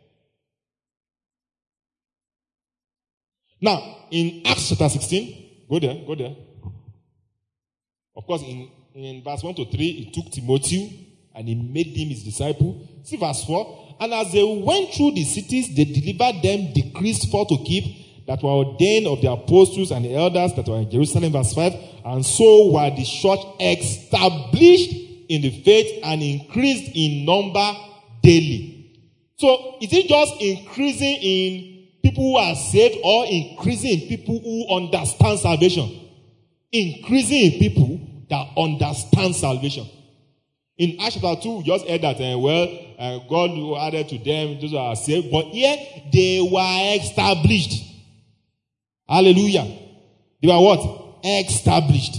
Now, in Acts chapter sixteen, go there, go there. Of course, in, in verse one to three, he took Timothy and he made him his disciple. See verse four. And as they went through the cities, they delivered them decrees for to keep that were ordained of the apostles and the elders that were in Jerusalem. Verse five. And so were the church established in the faith and increased in number daily. So, is it just increasing in people who are saved or increasing in people who understand salvation? Increasing in people that understand salvation. In Acts chapter two, we just heard that, uh, well, uh, God added to them those who are saved. But here, they were established. Hallelujah. They were what? Established.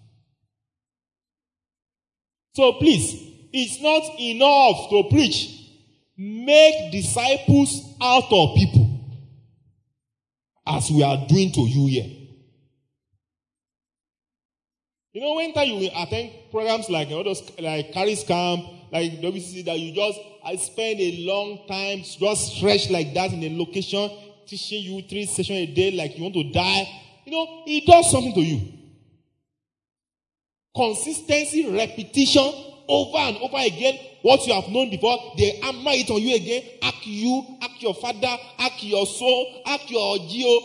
So please, it's not enough to preach. Make disciples out of people. As we are doing to you here. You know, when time you attend programs like all those, like Caris Camp, like W C C, that you just I spend a long time just stretched like that in a location, teaching you three sessions a day, like you want to die. You know, it does something to you. Consistency, repetition, over and over again. What you have known before, they hammer it on you again. Ask you, ask your father, ask your soul, ask your geo.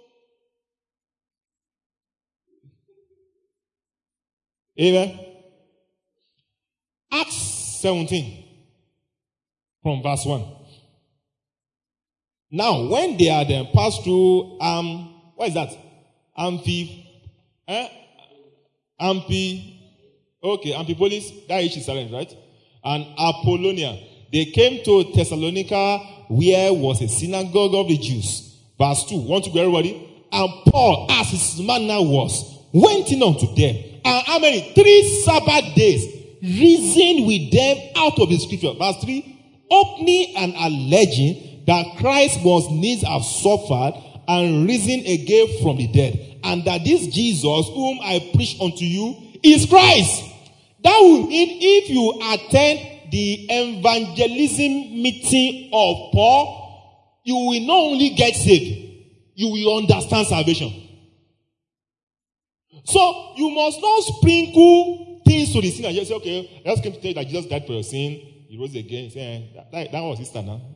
Amen. Acts seventeen from verse one. Now, when they had um, passed through, um, what is that? Amphi, eh? Amphi, okay, Amphipolis, that is silent, right? And Apollonia. They came to Thessalonica, where was a synagogue of the Jews. Verse two. Want to go, everybody? And Paul, as his manner was, went in unto them. And how many? Three Sabbath days. Reasoned with them out of the scripture. Verse three. Opening and alleging that Christ must needs have suffered and risen again from the dead. And that this Jesus, whom I preach unto you, is Christ. That will mean if you attend the evangelism meeting of Paul, you will not only get saved, you will understand salvation. So, you must not sprinkle things to the sin and just say, okay, I just came to tell you that Jesus died for your sin, he rose again. Say, eh, that, that, that was Easter now.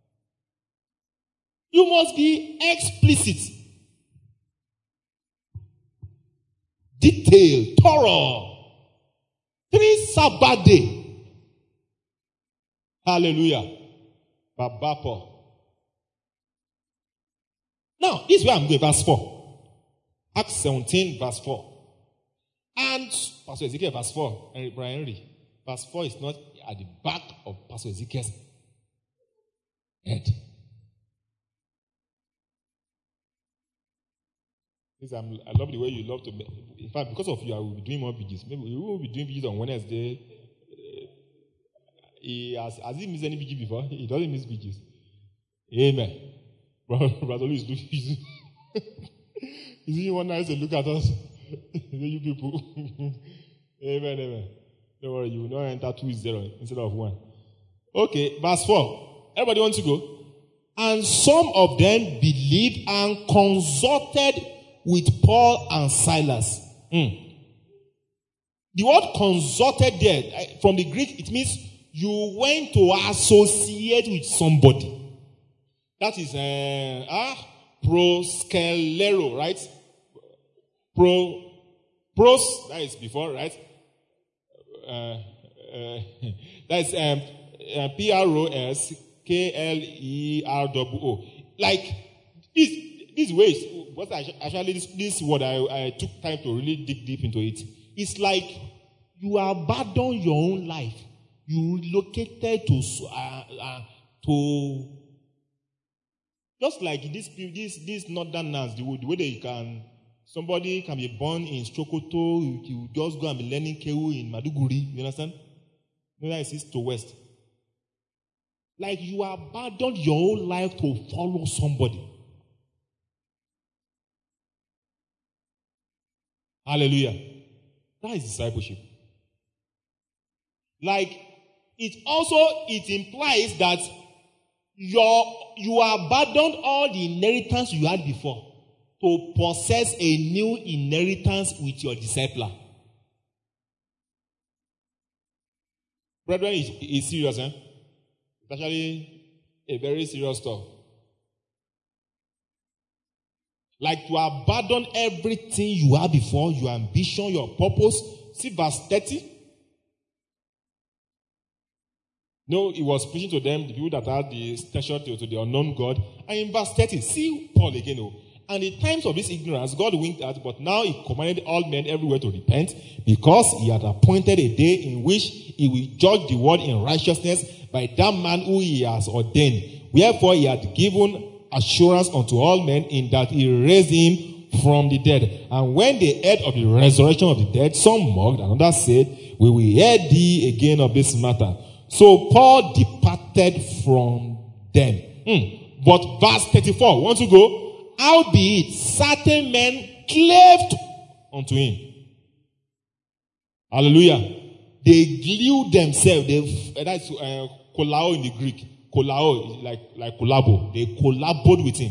You must be explicit, detailed, thorough. Three Sabbath day. Hallelujah. Babapo. Now, this is where I'm going, verse four. Acts seventeen, verse four. And Pastor Ezekiel, verse four. And Brian Henry, verse four is not at the back of Pastor Ezekiel's head. I'm, I love the way you love to make. In fact, because of you, I will be doing more videos. Maybe we will be doing videos on Wednesday. Uh, he has, has he missed any video before? He doesn't miss videos. Amen. Brother Louis, is he one nice to look at us? You people. Amen, amen. Don't worry, you will not enter two zero instead of one. Okay, verse four. Everybody wants to go? And some of them believed and consulted with Paul and Silas. Mm. The word consulted there, from the Greek, it means you went to associate with somebody. That is uh, ah, proskelero, right? Pro, pros, that is before, right? Uh, uh, that is um, uh, P R O S K L E R W O. Like, this, these ways, what I, actually, this, this word, I, I took time to really dig deep into it. It's like you abandon your own life. You relocated to, uh, uh, to just like this, this, this northerners, the, the way they can, somebody can be born in Sokoto, you, you just go and be learning Kewu in Maduguri, you understand? Whether it's east to west. Like you abandoned your whole life to follow somebody. Hallelujah. That is discipleship. Like, it also, it implies that your, you abandoned all the inheritance you had before to possess a new inheritance with your discipler. Brethren, it's, it's serious, eh? It's actually a very serious stuff. Like to abandon everything you had before, your ambition, your purpose. See verse thirty. No, he was preaching to them, the people that had the station to, to the unknown God. And in verse thirty, see Paul again. Oh, and in times of this ignorance, God winked at, but now he commanded all men everywhere to repent, because he had appointed a day in which he will judge the world in righteousness by that man who he has ordained. Wherefore he had given assurance unto all men in that he raised him from the dead. And when they heard of the resurrection of the dead, some mocked, and others said, we will hear thee again of this matter. So Paul departed from them. Hmm. But verse thirty-four, want to go? Howbeit certain men cleaved unto him. Hallelujah. They glued themselves. They, that's uh, kolao in the Greek. Kolao, like, like collabo. They collabored with him.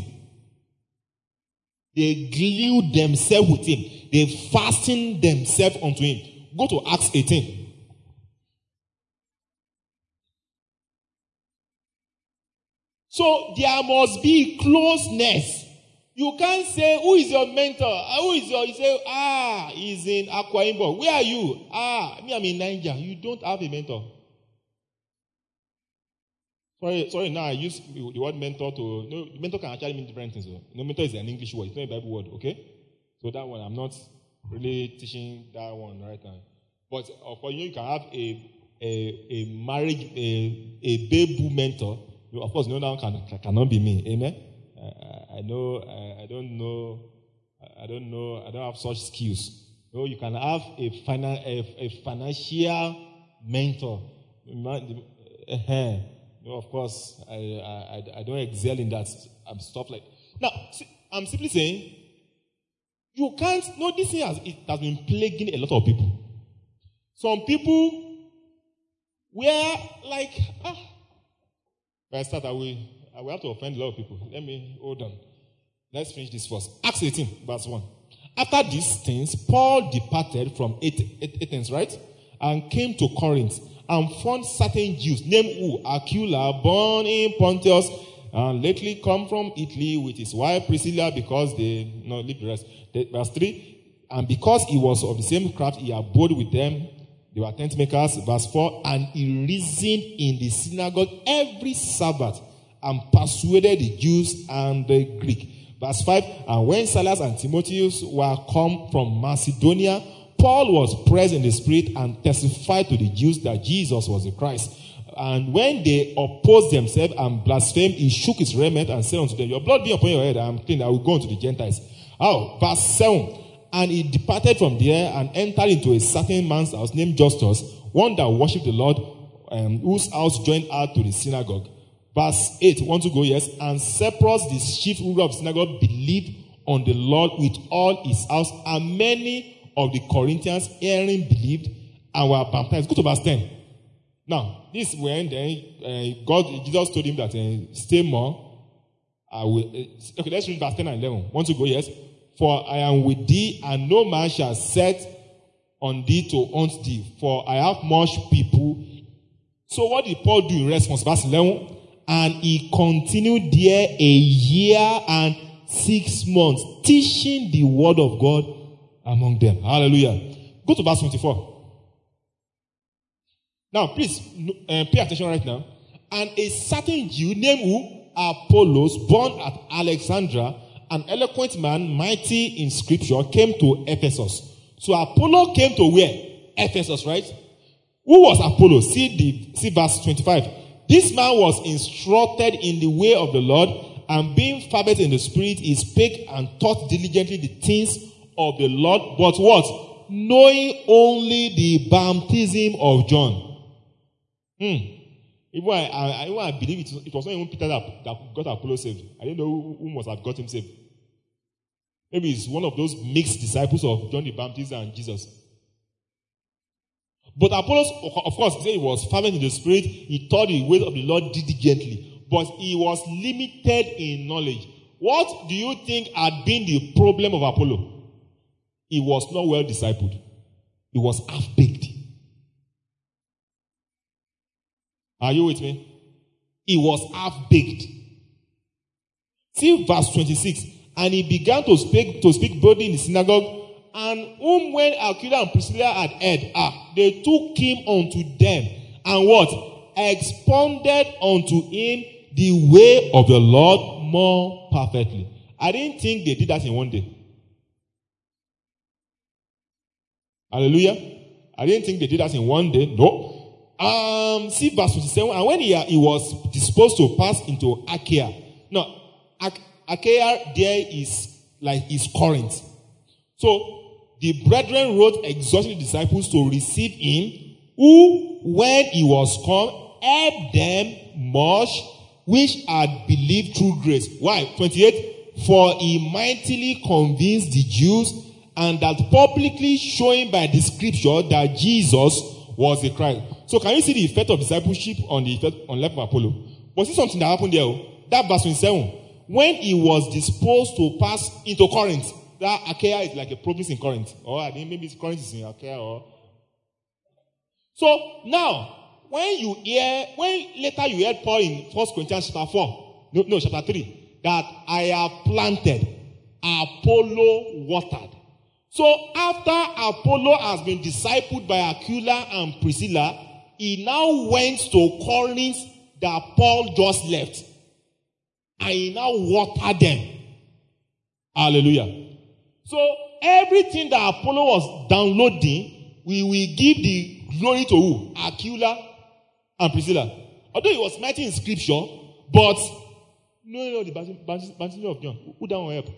They glued themselves with him. They fastened themselves unto him. Go to Acts eighteen. So there must be closeness. You can't say, who is your mentor? Who is your, you say, ah, he's in Akwa Ibom. Where are you? Ah, me, I'm in Nigeria. You don't have a mentor. Sorry, sorry, now I use the word mentor to, no, mentor can actually mean different things. No, mentor is an English word. It's not a Bible word, okay? So that one, I'm not really teaching that one right now. But uh, for you, you can have a, a, a marriage, a, a baby mentor. Of course, no one can, cannot be me. Amen? I, I know, I, I don't know, I don't know, I don't have such skills. No, you can have a, finan, a, a financial mentor. No, of course, I, I, I don't excel in that stuff like. Now, I'm simply saying, you can't. No, this thing has it has been plaguing a lot of people. Some people were like, ah. If I start, I will, I will have to offend a lot of people. Let me hold on. Let's finish this first. Acts eighteen, verse one. After these things, Paul departed from Athens, right, and came to Corinth, and found certain Jews named who Aquila, born in Pontus, and lately come from Italy with his wife Priscilla, because they no leave the rest. Verse three, and because he was of the same craft, he abode with them. They were tent makers. Verse four, and he reasoned in the synagogue every Sabbath and persuaded the Jews and the Greek. Verse five, and when Silas and Timotheus were come from Macedonia, Paul was pressed in the spirit and testified to the Jews that Jesus was the Christ. And when they opposed themselves and blasphemed, he shook his raiment and said unto them, your blood be upon your head. I am clean. I will go unto the Gentiles. Oh, verse seven. And he departed from there and entered into a certain man's house named Justus, one that worshipped the Lord, um, whose house joined out to the synagogue. Verse eight, want to go, yes. And Cyprus, the chief ruler of the synagogue, believed on the Lord with all his house, and many of the Corinthians hearing believed and were baptized. Go to verse ten. Now, this is when then uh, God, Jesus told him that uh, stay more. I will, uh, okay, let's read verse ten and eleven. Want to go, yes. For I am with thee, and no man shall set on thee to hunt thee, for I have much people. So what did Paul do in response? Verse eleven. And he continued there a year and six months, teaching the word of God among them. Hallelujah. Go to verse twenty-four. Now, please uh, pay attention right now. And a certain Jew named who? Apollos, born at Alexandria, an eloquent man, mighty in scripture, came to Ephesus. So Apollo came to where? Ephesus, right? Who was Apollo? See the see verse twenty-five. This man was instructed in the way of the Lord, and being fervent in the spirit, he spake and taught diligently the things of the Lord. But what? Knowing only the baptism of John. Hmm. Even I, I, even I believe it, it was not even Peter that, that got Apollos saved. I didn't know who, who must have got him saved. Maybe it's one of those mixed disciples of John the Baptist and Jesus. But Apollos, of course, he was fervent in the spirit. He taught the ways of the Lord diligently. But he was limited in knowledge. What do you think had been the problem of Apollo? He was not well discipled. He was half-baked. Are you with me? He was half-baked. See verse twenty-six. And he began to speak to speak boldly in the synagogue. And whom when Aquila and Priscilla had heard, ah, they took him unto them. And what? Expounded unto him the way of the Lord more perfectly. I didn't think they did that in one day. Hallelujah. I didn't think they did that in one day. No. Um, see verse twenty-seven. And when he, he was disposed to pass into Achaia. No, Achaia there is like is Corinth. So the brethren wrote exhorting the disciples to receive him, who, when he was come, helped them much, which had believed through grace. Why? twenty-eight. For he mightily convinced the Jews, and that publicly showing by the scripture that Jesus was the Christ. So can you see the effect of discipleship on the effect on life of Apollo? But see something that happened there. That verse twenty-seven. When he was disposed to pass into Corinth. That Achaia is like a province in Corinth. Or I think maybe Corinth is in Achaia. Or... So now, when you hear, when later you heard Paul in First Corinthians chapter four, no, no, chapter three, that I have planted, Apollo watered. So after Apollo has been discipled by Aquila and Priscilla, he now went to Corinth that Paul just left. And he now watered them. Hallelujah. So everything that Apollo was downloading, we will give the glory to who? Aquila and Priscilla. Although he was mighty in scripture, but no, no, the baptism of John. Who down will help?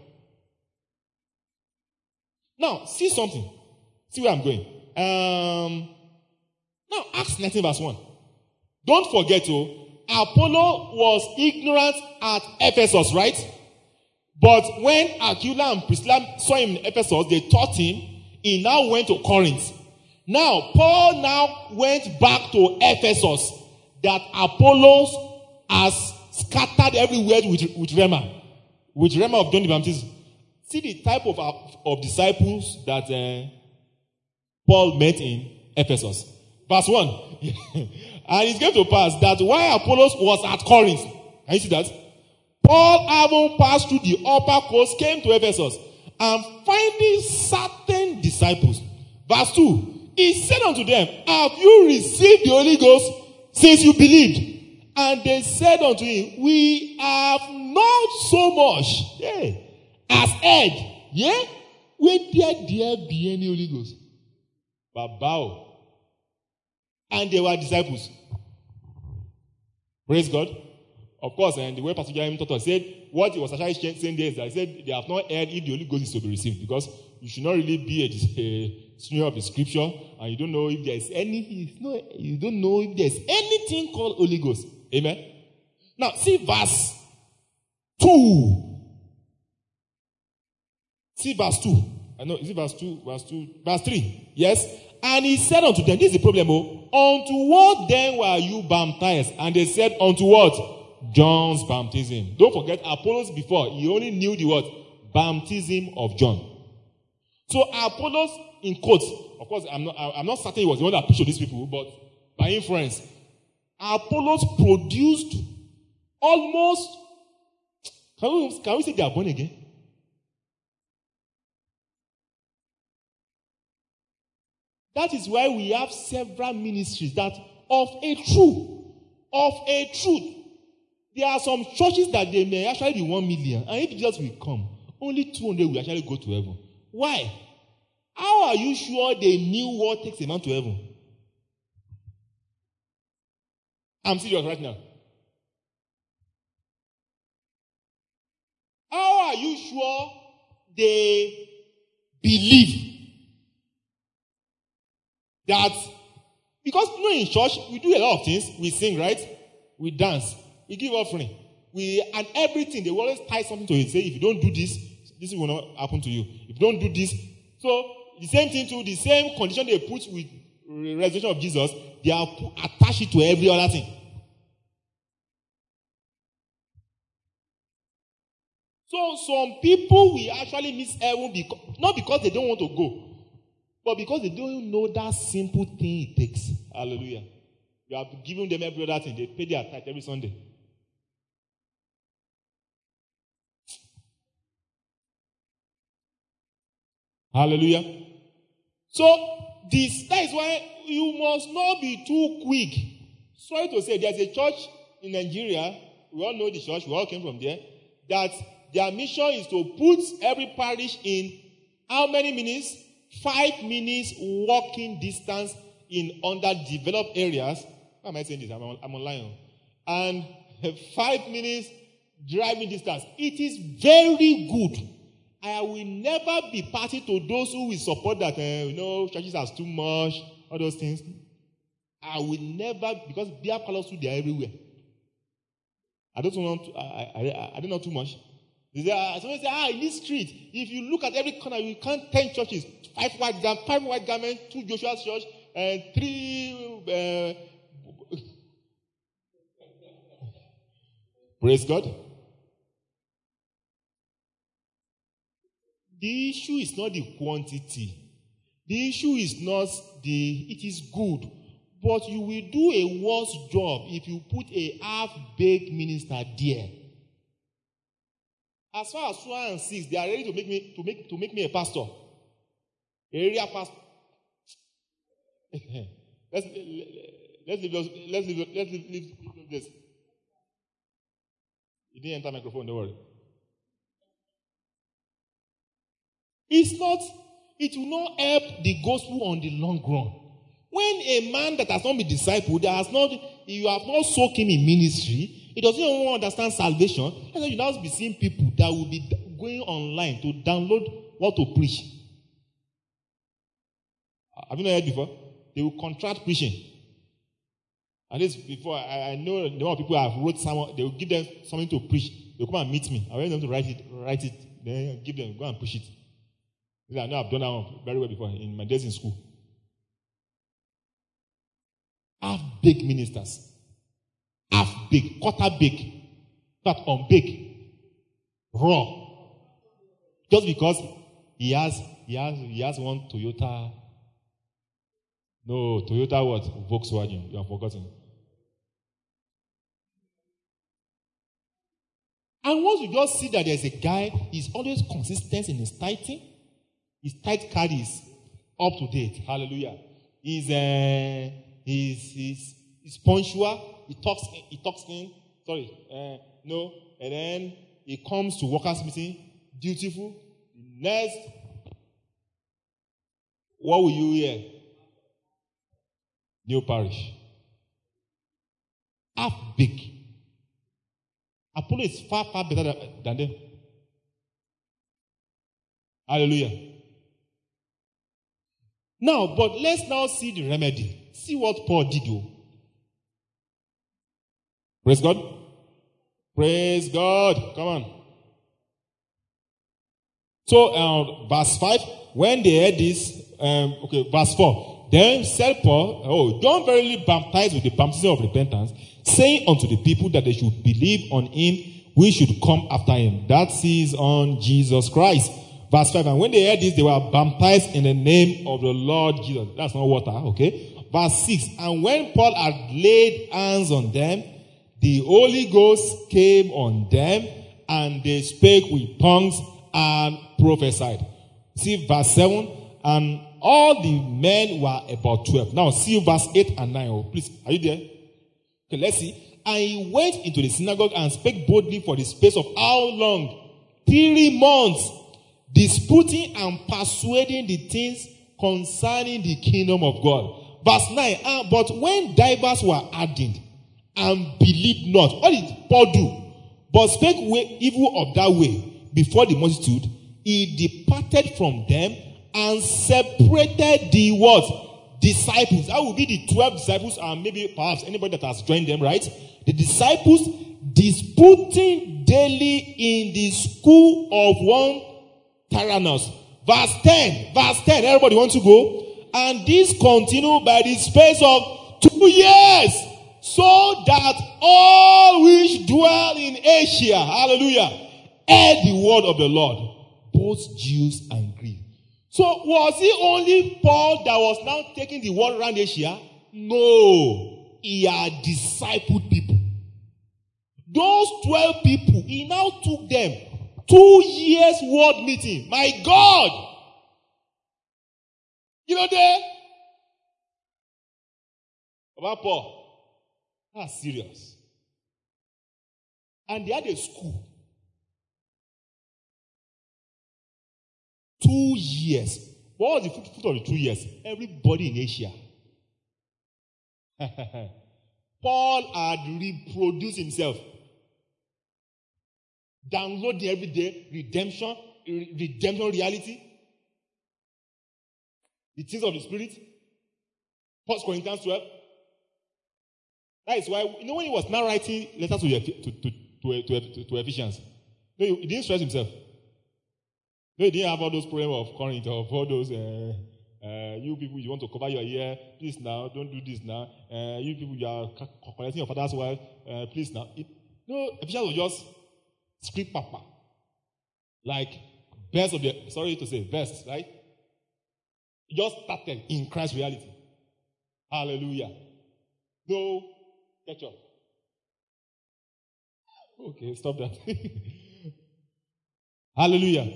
Now, see something. See where I'm going. Um, now, Acts nineteen verse one. Don't forget, oh, Apollo was ignorant at Ephesus, right? But when Aquila and Priscilla saw him in Ephesus, they taught him. He now went to Corinth. Now, Paul now went back to Ephesus that Apollos has scattered everywhere with, with Rhema. With Rhema of John the Baptist. See the type of, of disciples that uh, Paul met in Ephesus. Verse one. And it came to pass that while Apollos was at Corinth, can you see that? Paul, having passed through the upper coast, came to Ephesus and finding certain disciples. Verse two. He said unto them, have you received the Holy Ghost since you believed? And they said unto him, we have not so much yeah, as heard. Yeah? Where there there be any Holy Ghost? But bow. And they were disciples. Praise God. Of course, and the way Pastor Jeremy taught us said, what he was actually saying there is that he said they have not heard if the Holy Ghost is to be received, because you should not really be a, a student of the scripture and you don't know if there is any, no, you don't know if there is anything called Holy Ghost. Amen. Now, see verse two. See verse two. I know, is it verse two? Verse two. Verse three. Yes. And he said unto them, this is the problem, oh, unto what then were you baptized? And they said, unto what? John's baptism. Don't forget, Apollos before, he only knew the word baptism of John. So Apollos, in quotes, of course, I'm not, I'm not certain he was the one that preached to these people, but by inference, Apollos produced almost, can we, can we say they are born again? That is why we have several ministries that of a truth, of a truth, there are some churches that they may actually be one million. And if Jesus will come, only two hundred will actually go to heaven. Why? How are you sure they knew what takes a man to heaven? I'm serious right now. How are you sure they believe that? Because you know in church, we do a lot of things. We sing, right? we dance, we give offering, we and everything. They will always tie something to it. Say, if you don't do this, this will not happen to you. If you don't do this, so the same thing too. The same condition they put with resurrection of Jesus, they are attached it to every other thing. So some people will actually miss heaven because, not because they don't want to go, but because they don't know that simple thing it takes. Hallelujah. You have given them every other thing. They pay their tithe every Sunday. Hallelujah. So this that is why you must not be too quick. Sorry to say, there's a church in Nigeria. We all know the church. We all came from there. That their mission is to put every parish in how many minutes? Five minutes walking distance in underdeveloped areas. How am I saying this? I'm, on, I'm online. And five minutes driving distance. It is very good. I will never be party to those who will support that, uh, you know, churches are too much, all those things. I will never, because beer parlors too, they are everywhere. I don't want to, I, I, I don't know too much. They say, uh, somebody say, ah, in this street, if you look at every corner, you count ten churches, five white garments, five white garments, two Joshua's church, and three. Uh, Praise God. The issue is not the quantity. The issue is not the, it is good. But you will do a worse job if you put a half-baked minister there. As far as one and six, they are ready to make me to make to make me a pastor. Area pastor. let's let's leave those, let's leave let's leave, leave, leave this. It didn't enter microphone, don't worry. It's not, it will not help the gospel on the long run. When a man that has not been discipled, that has not, you have not soaked him in ministry, he doesn't even understand salvation. And then you now be seeing people that will be going online to download what to preach. Have you not heard before? They will contract preaching. At least before, I, I know the number of people have wrote someone, they will give them something to preach. They will come and meet me. I want them to write it, write it, then give them, go and preach it. I know I've done that one very well before in my days in school. Half-baked ministers. Half-baked, quarter-baked, not unbaked, raw. Just because he has, he has, he has one Toyota. No, Toyota what? Volkswagen. You have forgotten. And once you just see that there's a guy, he's always consistent in his tithing. His tithe card is up to date. Hallelujah. He's, uh, he's, he's, he's punctual. He talks, he talks in. Sorry. Uh, no. And then he comes to workers' meeting. Dutiful. Next. What will you hear? New parish. Half big. Apollo is far, far better than, than them. Hallelujah. Now, but let's now see the remedy. See what Paul did do. Praise God. Praise God. Come on. So, uh, verse five, when they heard this, um, okay, verse four. Then said Paul, oh, John verily baptized with the baptism of repentance, saying unto the people that they should believe on him, we should come after him. That is on Jesus Christ. Verse five, and when they heard this, they were baptized in the name of the Lord Jesus. That's not water, okay? Verse six, and when Paul had laid hands on them, the Holy Ghost came on them, and they spake with tongues and prophesied. See verse seven, and all the men were about twelve. Now see verse eight and nine. Oh, please, are you there? Okay, let's see. And he went into the synagogue and spake boldly for the space of how long? Three months. Disputing and persuading the things concerning the kingdom of God. Verse nine, uh, but when divers were hardened and believed not, what did Paul do? But spake way, evil of that way before the multitude, he departed from them and separated the what? disciples. That will be the twelve disciples and maybe perhaps anybody that has joined them, right? The disciples disputing daily in the school of one Tyrannus. Verse ten. Verse ten. Everybody wants to go? And this continued by the space of two years, so that all which dwell in Asia, hallelujah, heard the word of the Lord, both Jews and Greeks. So was it only Paul that was now taking the word around Asia? No. He had discipled people. Those twelve people, he now took them two years word meeting. My God! You know there? About Paul. That's serious. And they had a school. Two years. What was the fruit of the two years? Everybody in Asia. Paul had reproduced himself. Downloading every day redemption, redemption reality. The things of the Spirit. First Corinthians twelve. That is why, you know, when he was now writing letters to, to, to, to, to, to Ephesians, no, he didn't stress himself. No, he didn't have all those problems of Corinth, of all those, uh, uh, you people, you want to cover your ear, please now, don't do this now. Uh, you people, you are collecting your father's wife, uh, please now. It, no, Ephesians was just script papa. Like, best of the, sorry to say, best, right? It just started in Christ's reality. Hallelujah. No ketchup. Okay, stop that. Hallelujah.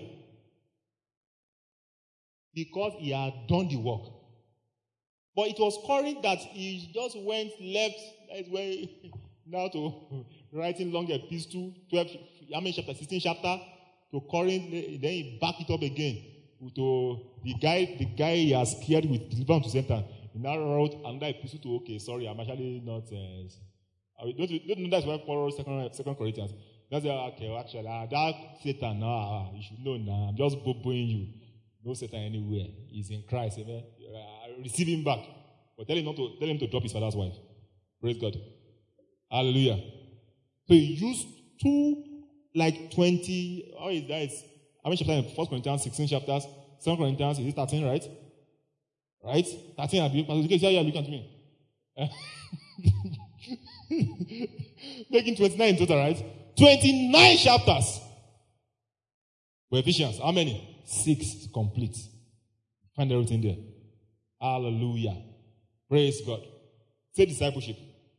Because he had done the work. But it was Corinth that he just went left, that's where now to writing long epistle, twelve, I mean chapter sixteen chapter to Corinth, then he backed it up again. To the guy, the guy he has scared with deliverance to Satan. He now wrote another epistle to, okay, sorry, I'm actually not. Uh, don't, don't know that's why Paul wrote second, second Corinthians. That's uh, okay, actually, uh, that Satan, now uh, you should know now. I'm just boboing you. No Satan anywhere. He's in Christ. Amen. Uh, receive him back. But tell him not to tell him to drop his father's wife. Praise God. Hallelujah. So he used two, like twenty. Oh, is that? Is, how many chapters in First Corinthians, sixteen chapters? Second Corinthians, is it thirteen, right? Right? thirteen, I Pastor Zeke, yeah, look at me. Making twenty-nine in total, right? twenty-nine chapters. For Ephesians, how many? Six complete. Find everything there. Hallelujah. Praise God. Say discipleship.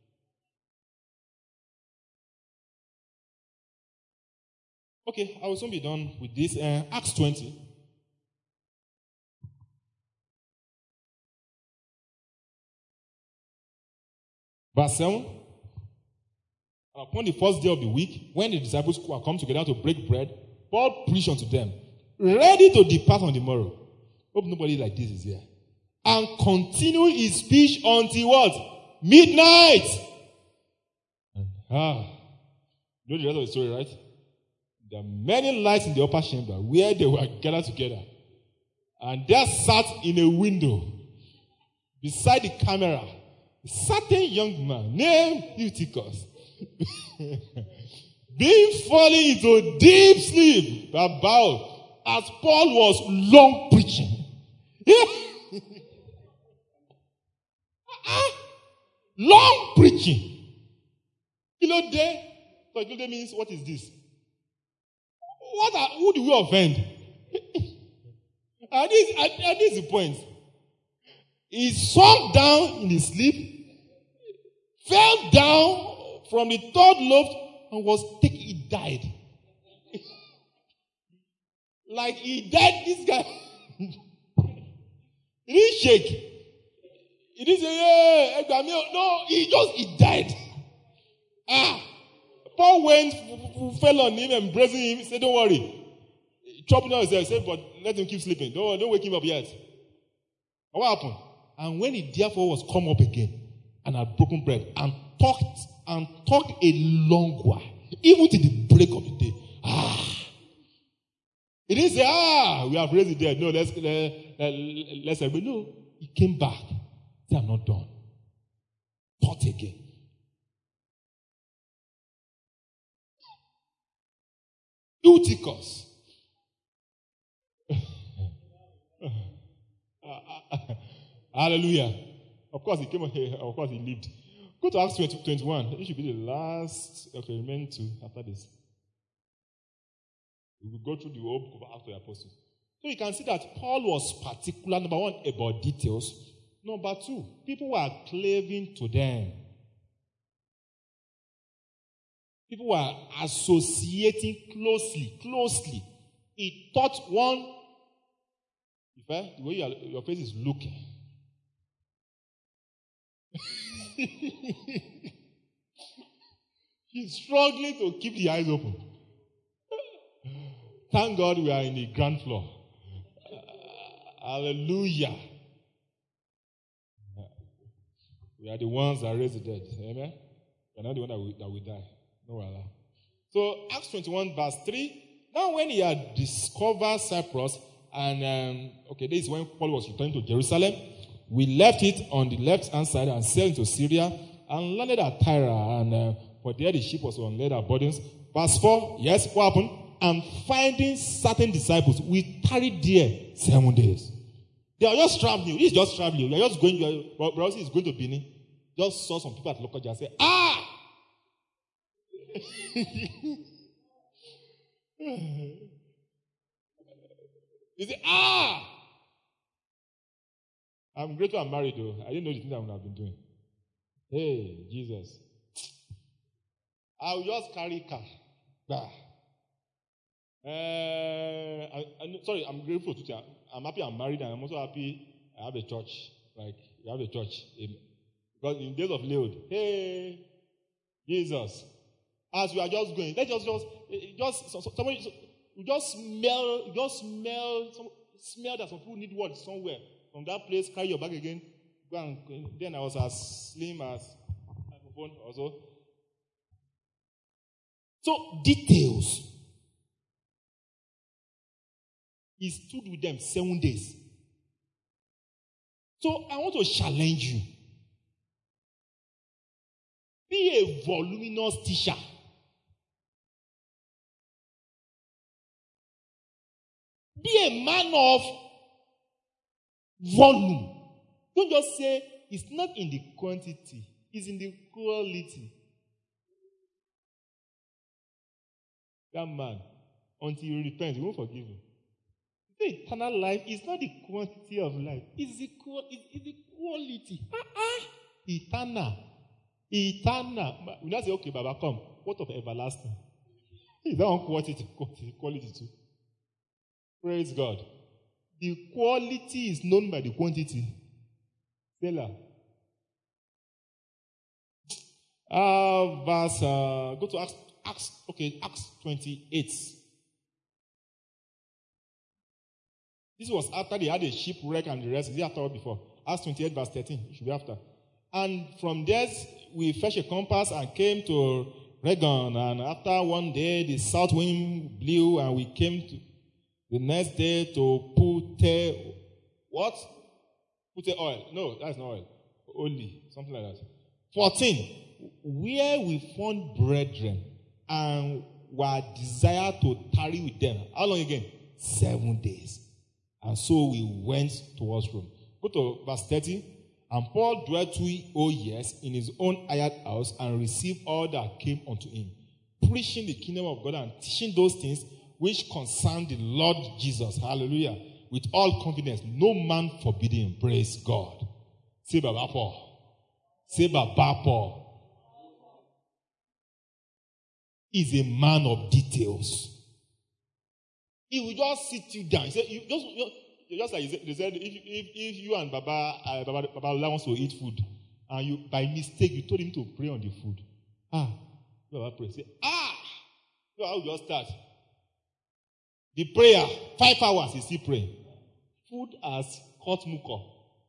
Okay, I will soon be done with this. Uh, Acts twenty. Verse seven. And upon the first day of the week, when the disciples were come together to break bread, Paul preached unto them, ready to depart on the morrow. Hope nobody like this is here. And continue his speech until what? Midnight. And, ah, you know the rest of the story, right? There are many lights in the upper chamber where they were gathered together. And there sat in a window beside the camera a certain young man named Eutychus. Being fallen into deep sleep about as Paul was long preaching. Long preaching. You know, there, so you know, that means what is this? What are, who do we offend? and, this, and, and this is the point. He sunk down in his sleep, fell down from the third loft, and was taken. He died. Like he died, this guy. He didn't shake. He didn't say, yeah, no, he just, he died. Ah. Paul went, fell on him, embracing him, he said, don't worry. Chopping out himself, said, but let him keep sleeping. Don't, don't wake him up yet. And what happened? And when he therefore was come up again and had broken bread and talked and talked a long while, even to the break of the day. Ah. He didn't say, ah, we have raised the dead. No, let's, let, let, let's say, but no, he came back Still not done. Thought again. Eutychus. Hallelujah. Of course, he came here. Of course, he lived. Go to Acts twenty, twenty-one. It should be the last. Okay, remain two after this. We will go through the whole book of Acts of the Apostles. So you can see that Paul was particular, number one, about details. Number two, people were cleaving to them. People were associating closely, closely. He taught one, if I, the way you are, your face is looking. He's struggling to keep the eyes open. Thank God we are in the ground floor. Uh, hallelujah. We are the ones that raise the dead. Amen? We are not the one that will, that will die. No Allah. So, Acts twenty-one, verse three. Now, when he had discovered Cyprus, and, um, okay, this is when Paul was returning to Jerusalem, we left it on the left-hand side and sailed into Syria and landed at Tyre. And uh, for there the ship was on leather burdens. Verse four, yes, what happened? And finding certain disciples, we tarried there seven days. They are just traveling. He's just traveling. We are just going. You are, brother, he's going to Benin. Just saw some people at local just say, ah! He said, ah! I'm grateful I'm married though. I didn't know the thing I would have been doing. Hey, Jesus. I will just carry car. Bah. Uh, I, I, sorry, I'm grateful to you. I'm happy I'm married, and I'm also happy I have a church. Like, you have a church. Because in days of Leod, hey, Jesus, as we are just going, let's just, just, just, so, so, somebody, so, you just smell, you just smell, some, smell that some people need word somewhere. From that place, carry your bag again. Go and, then I was as slim as microphone also. So, details. He stood with them seven days. So I want to challenge you. Be a voluminous teacher. Be a man of volume. Don't just say it's not in the quantity, it's in the quality. That man, until he repents, he won't forgive you. The eternal life is not the quantity of life. It's the, it's the quality. Uh-uh. Eternal. Eternal. We not say, okay, Baba, come. What of everlasting? Is that one quantity, quantity, quality too? Praise God. The quality is known by the quantity. Stella. Uh, verse, uh, go to Acts, Acts, okay, Acts twenty-eight. This was after they had a shipwreck and the rest. Is it after or before? Acts twenty-eight, verse thirteen. It should be after. And from there, we fetched a compass and came to Regon. And after one day, the south wind blew, and we came to the next day to Pute. What? Pute oil. No, that's not oil. Only. Something like that. fourteen. Where we found brethren and were desired to tarry with them. How long again? Seven days. And so we went towards Rome. Go to verse thirty. And Paul dwelt two whole years in his own hired house and received all that came unto him, preaching the kingdom of God and teaching those things which concern the Lord Jesus. Hallelujah. With all confidence, no man forbidding him. Praise God. Say Baba Paul. Say Baba Paul. Is a man of details. He will just sit you down. He said, you just, you, just like they said, if, if, if you and Baba, uh, Baba, Baba wants to eat food, and you by mistake you told him to pray on the food, ah, Baba pray. Say, ah, so how you just start? The prayer, five hours, he still praying. Food has caught muko.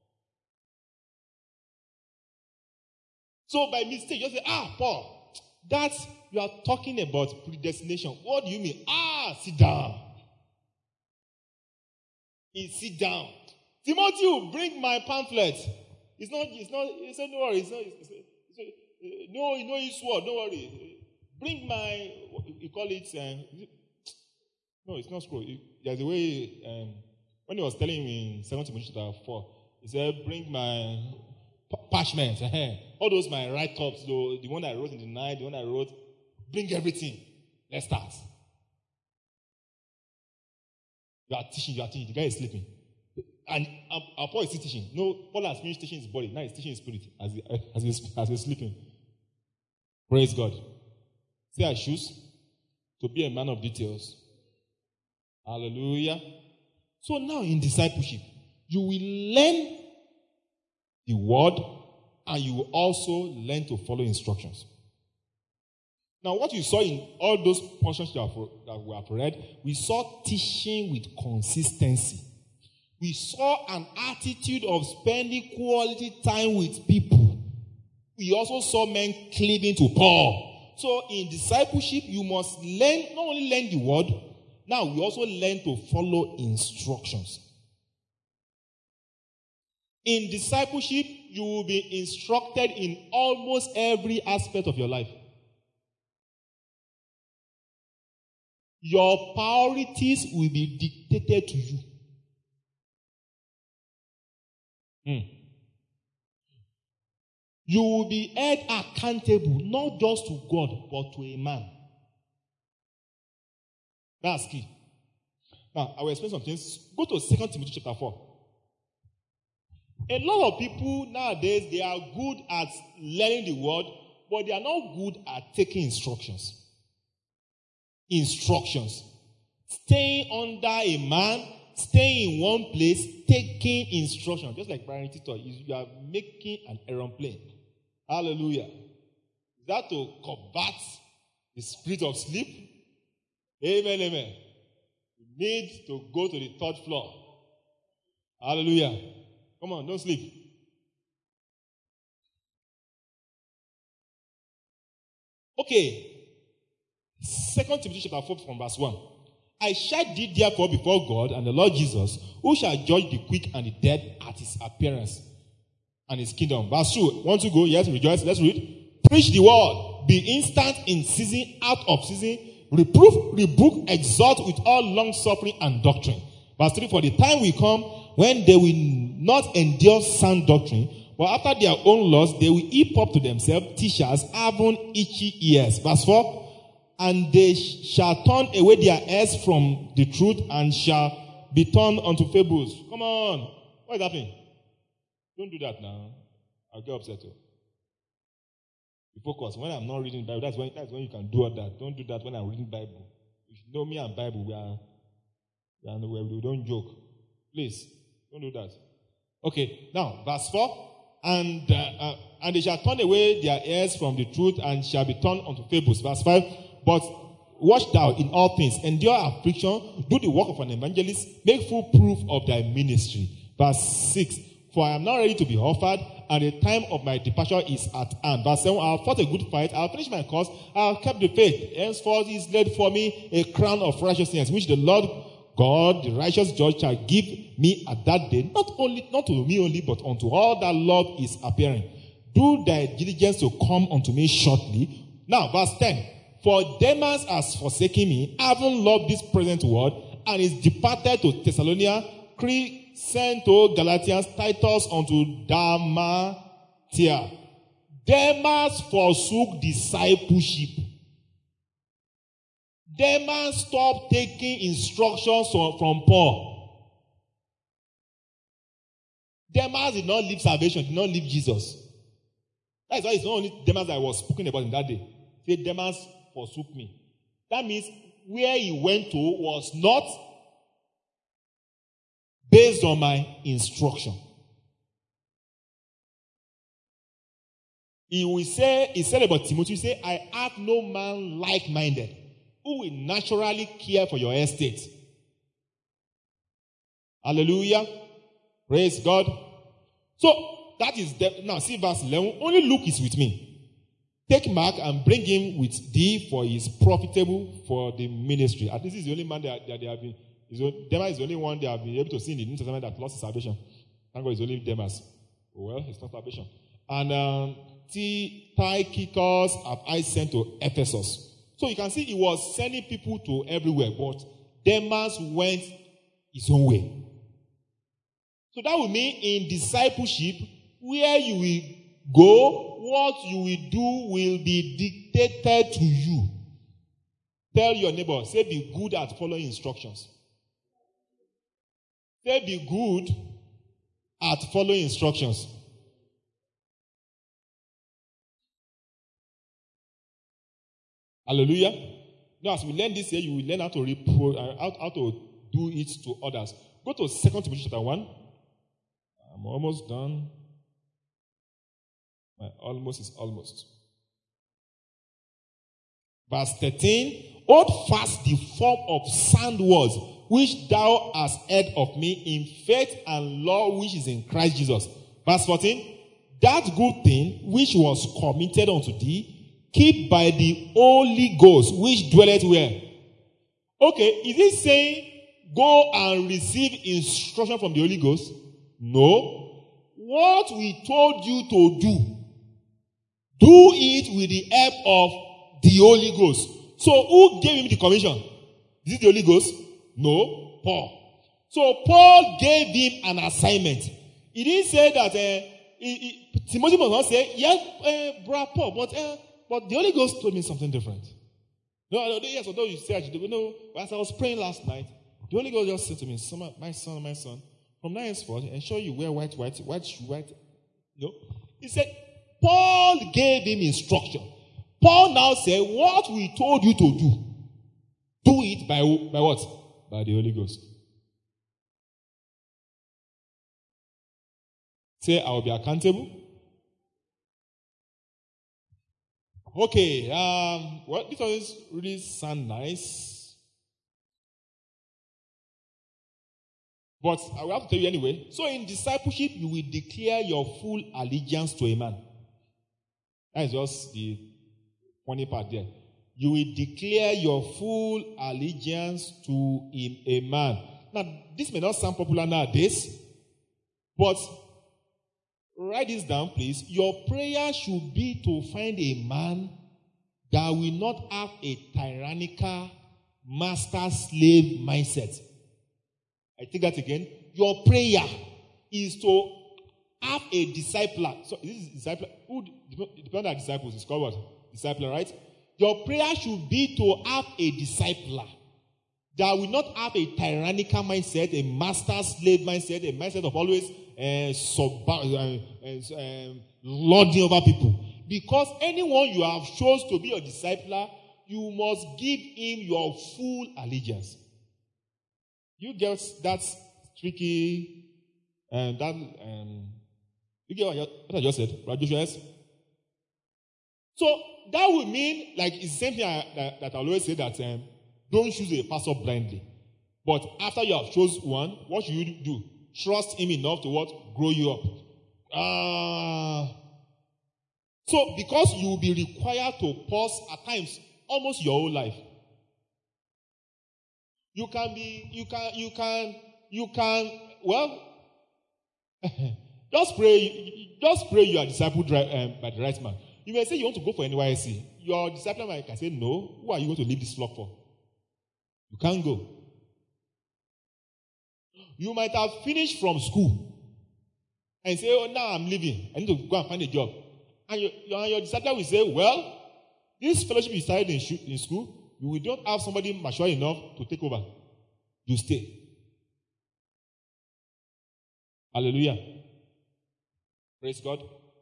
So by mistake, you just say, ah, Paul, that's you are talking about predestination. What do you mean? Ah, sit down. He sit down. Timothy, bring my pamphlet. It's not, it's not, he said, no worry, it's not, it's, it's, it's, no, no, it's what, don't worry. Bring my, you call it, um, no, it's not scroll. There's a way, um, when he was telling me in Second Timothy chapter four, he said, bring my parchment, all those my write-ups, the, the one I wrote in the night, the one I wrote, bring everything. Let's start. You are teaching, you are teaching, the guy is sleeping. And um, our Paul is still teaching. No, Paul has finished teaching his body. Now he's teaching his spirit as, he, as, he's, as he's sleeping. Praise God. Say I choose to be a man of details. Hallelujah. So now in discipleship, you will learn the word and you will also learn to follow instructions. Now what you saw in all those portions that we have read, we saw teaching with consistency. We saw an attitude of spending quality time with people. We also saw men cleaving to Paul. So in discipleship, you must learn, not only learn the word, now we also learn to follow instructions. In discipleship, you will be instructed in almost every aspect of your life. Your priorities will be dictated to you. Hmm. You will be held accountable not just to God, but to a man. That's key. Now, I will explain some things. Go to Second Timothy chapter four. A lot of people nowadays, they are good at learning the word, but they are not good at taking instructions. Instructions. Staying under a man, staying in one place, taking instructions. Just like Brian Tito, you are making an aeroplane. Hallelujah. Is that to combat the spirit of sleep? Amen, amen. You need to go to the third floor. Hallelujah. Come on, don't sleep. Okay. Second Timothy chapter four from verse one. I shall thee therefore before God and the Lord Jesus, who shall judge the quick and the dead at his appearance and his kingdom. Verse two. Want to go? Yes, rejoice. Let's read. Preach the word. Be instant in season, out of season. Reproof, rebuke, exhort with all long suffering and doctrine. Verse three. For the time will come when they will not endure sound doctrine, but after their own lusts they will heap up to themselves teachers having itchy ears. Verse four. And they shall turn away their ears from the truth and shall be turned unto fables. Come on. What is happening? Don't do that now. I'll get upset. Too. You focus. When I'm not reading the Bible, that's when, that's when you can do all that. Don't do that when I'm reading the Bible. You should know me and Bible. We are, we are nowhere. We don't joke. Please, don't do that. Okay. Now, verse four. And, uh, uh, and they shall turn away their ears from the truth and shall be turned unto fables. Verse five. But watch thou in all things, endure affliction, do the work of an evangelist, make full proof of thy ministry. Verse six. For I am now ready to be offered, and the time of my departure is at hand. Verse seven. I have fought a good fight, I have finished my course, I have kept the faith. Henceforth is laid for me a crown of righteousness, which the Lord God, the righteous judge, shall give me at that day, not only not to me only, but unto all that love is appearing. Do thy diligence to come unto me shortly. Now, verse ten. For Demas has forsaken me, having loved this present world, and is departed to Thessalonica, Crete sent to Galatians, Titus unto Dalmatia. Demas forsook discipleship. Demas stopped taking instructions from Paul. Demas did not leave salvation, did not leave Jesus. That is why it's not only Demas that I was speaking about in that day. Say, Demas forsook me. That means where he went to was not based on my instruction. He will say, he said about Timothy, he said, I have no man like-minded who will naturally care for your estate. Hallelujah. Praise God. So, that is, the, now see verse eleven. Only Luke is with me. Take Mark and bring him with thee, for he is profitable for the ministry. At least he's the only man that, that they have been, Demas is the only one they have been able to see in the New Testament that lost his salvation. Thank God it's only Demas. Well, it's not salvation. And um, Tychicus have I sent to Ephesus. So you can see he was sending people to everywhere, but Demas went his own way. So that would mean in discipleship, where you will go, what you will do will be dictated to you. Tell your neighbor, say be good at following instructions. Say be good at following instructions. Hallelujah. Now, as we learn this here, you will learn how to repro- uh, how, how to do it to others. Go to Second Timothy chapter one. I'm almost done. My almost is almost. Verse thirteen. Hold fast the form of sound words, which thou hast heard of me in faith and law which is in Christ Jesus. Verse fourteen. That good thing which was committed unto thee, keep by the Holy Ghost, which dwelleth where? Okay, is it saying go and receive instruction from the Holy Ghost? No. What we told you to do, do it with the help of the Holy Ghost. So who gave him the commission? Is it the Holy Ghost? No. Paul. So Paul gave him an assignment. He didn't say that uh, he, he, Timothy must not say, yes, uh, brother Paul, but uh, But the Holy Ghost told me something different. No, no, yes, although you said, you know, as I was praying last night, the Holy Ghost just said to me, my son, my son, from now henceforth, ensure you wear white, white, white, white. No. He said, Paul gave him instruction. Paul now said, what we told you to do, do it by, by what? By the Holy Ghost. Say, I will be accountable. Okay, um, well, this always really sound nice. But I will have to tell you anyway. So in discipleship, you will declare your full allegiance to a man. That is just the funny part there. You will declare your full allegiance to him, a man. Now, this may not sound popular nowadays, but write this down, please. Your prayer should be to find a man that will not have a tyrannical master-slave mindset. I take that again. Your prayer is to have a discipler. So this is discipler. Who depend on disciples? It's called what? Discipler, right? Your prayer should be to have a discipler that will not have a tyrannical mindset, a master-slave mindset, a mindset of always uh, sub, uh, uh, uh, lording over people. Because anyone you have chosen to be your discipler, you must give him your full allegiance. You get that tricky, and that, um, you get what I just said, right, Joshua? So that would mean, like, it's the same thing I, that, that I always say that um, don't choose a pastor blindly. But after you have chosen one, what should you do? Trust him enough to what? Grow you up. Uh, so because you will be required to pause at times almost your whole life. You can be, you can, you can, you can, well, just pray, just pray you are discipled um, by the right man. You may say you want to go for N Y S C. Your disciple can say, no, who are you going to leave this flock for? You can't go. You might have finished from school and say, oh, now I'm leaving. I need to go and find a job. And your, your, your disciple will say, well, this fellowship you started in, in school, we don't have somebody mature enough to take over. You stay. Hallelujah. Praise God.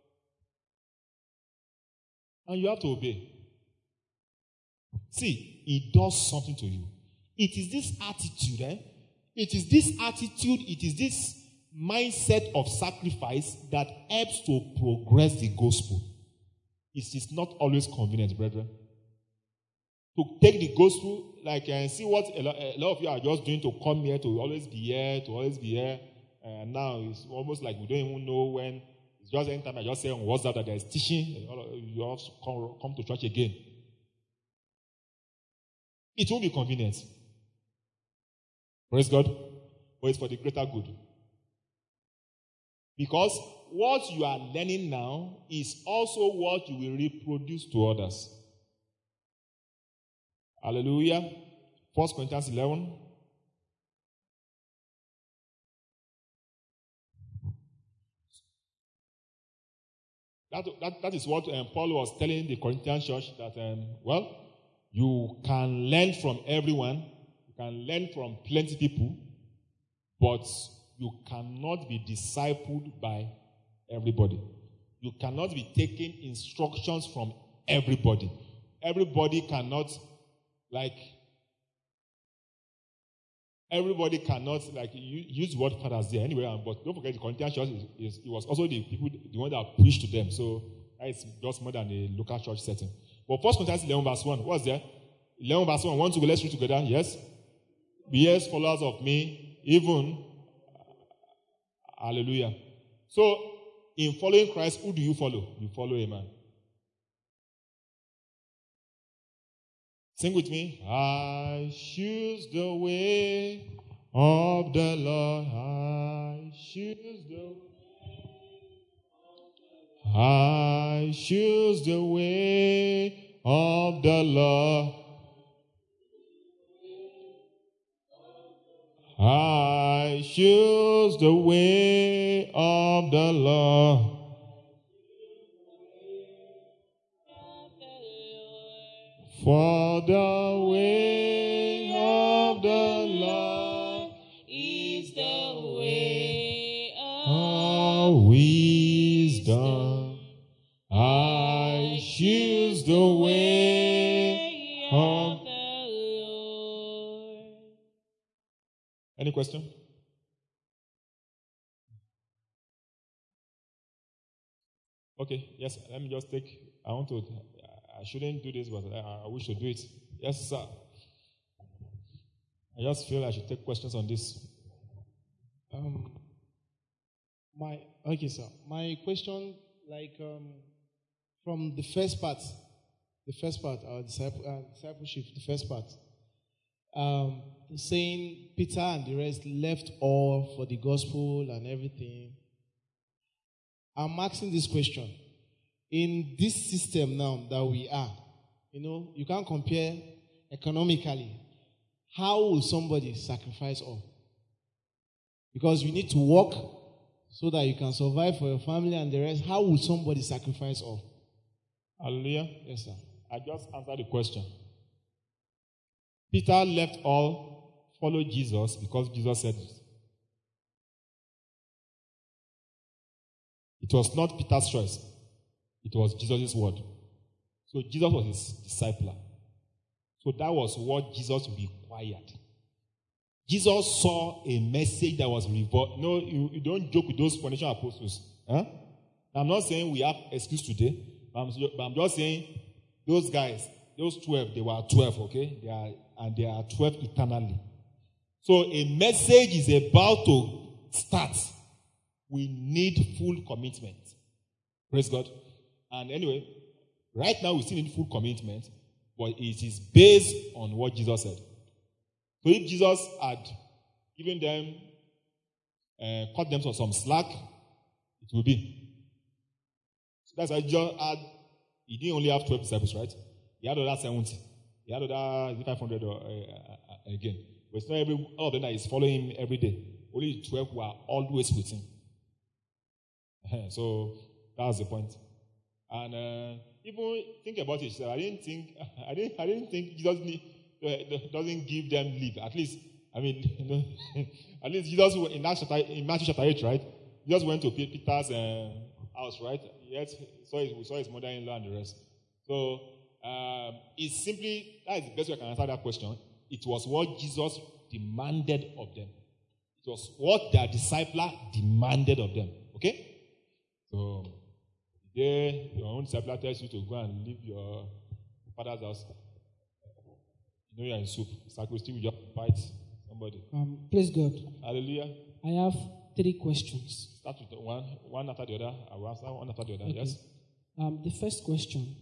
And you have to obey. See, it does something to you. It is this attitude, eh? It is this attitude, it is this mindset of sacrifice that helps to progress the gospel. It is not always convenient, brethren. To take the gospel, like, and see what a lot, a lot of you are just doing to come here, to always be here, to always be here. And now it's almost like we don't even know when. It's just any time I just say on WhatsApp that there's teaching, you have to come, come to church again. It won't be convenient. Praise God. But it's for the greater good. Because what you are learning now is also what you will reproduce to others. Hallelujah. First Corinthians eleven. That, that, that is what um, Paul was telling the Corinthian church, that, um, well, you can learn from everyone, you can learn from plenty people, but you cannot be discipled by everybody. You cannot be taking instructions from everybody. Everybody cannot, like, everybody cannot, like, use the word fathers there anyway, but don't forget the Corinthian church is, is, it was also the people, the one that preached to them, so it's just more than a local church setting. But First Corinthians eleven verse one, what's there? eleven verse one, one to go, let's read together, yes? Be yes, followers of me, even, hallelujah. So, in following Christ, who do you follow? You follow a man. Sing with me. I choose the way of the Lord. I choose the I choose the way of the Lord. I choose the way of the Lord. For the way of the Lord is the way of wisdom. I choose the way of the Lord. Any question? Okay, yes, let me just take, I want to, I shouldn't do this, but I, I wish to do it. Yes, sir. I just feel I should take questions on this. Um, my okay, sir. My question, like, um, from the first part, the first part, our disciple, uh, discipleship, the first part, um, saying Peter and the rest left all for the gospel and everything. I'm asking this question. In this system now that we are, you know, you can't compare economically. How will somebody sacrifice all? Because you need to work so that you can survive for your family and the rest. How will somebody sacrifice all? Hallelujah. Yes, sir. I just answered the question. Peter left all, followed Jesus because Jesus said it. It was not Peter's choice. It was Jesus' word. So Jesus was his disciple. So that was what Jesus required. Jesus saw a message that was revealed. No, you, you don't joke with those foundation apostles. Huh? I'm not saying we have excuse today, but I'm, but I'm just saying those guys, those twelve, they were twelve, okay? They are, and they are twelve eternally. So a message is about to start. We need full commitment. Praise God. And anyway, right now we still need full commitment, but it is based on what Jesus said. So if Jesus had given them, uh, cut them some slack, it will be. So that's why Jesus had, he didn't only have twelve disciples, right? He had other seventy. He had other five hundred or, uh, again. But it's not every, all of them that is following him every day. Only twelve were always with him. So that's the point. And uh, even think about it. I didn't think I didn't I didn't think Jesus uh, doesn't give them leave. At least I mean, you know, at least Jesus in Matthew chapter, in Matthew chapter eight, right? Jesus went to Peter's uh, house, right? Yes, saw his, we saw his mother-in-law and the rest. So um, it's simply that is the best way I can answer that question. It was what Jesus demanded of them. It was what their disciple demanded of them. Okay. So, there, your own disciple tells you to go and leave your father's house. You know you're in soup. Sacristy will just bite somebody. Um, praise God. Hallelujah. I have three questions. Start with one, one after the other. I will answer one after the other. Okay. Yes? Um, the first question.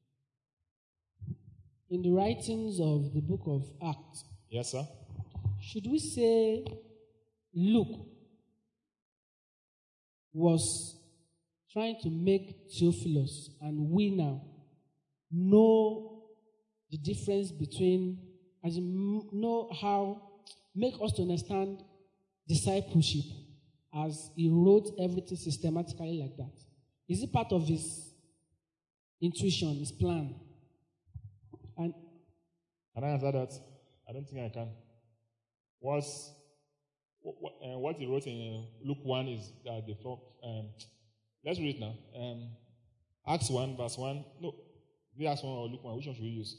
In the writings of the book of Acts, yes, sir. should we say Luke was trying to make Theophilus and we now know the difference between, as in know how, make us to understand discipleship as he wrote everything systematically like that? Is it part of his intuition, his plan? And Can I answer that? I don't think I can. What's, what, uh, what he wrote in uh, Luke one is that the um, let's read it now. Um, Acts one, verse one. No, the Acts one or Luke one. Which one should we use?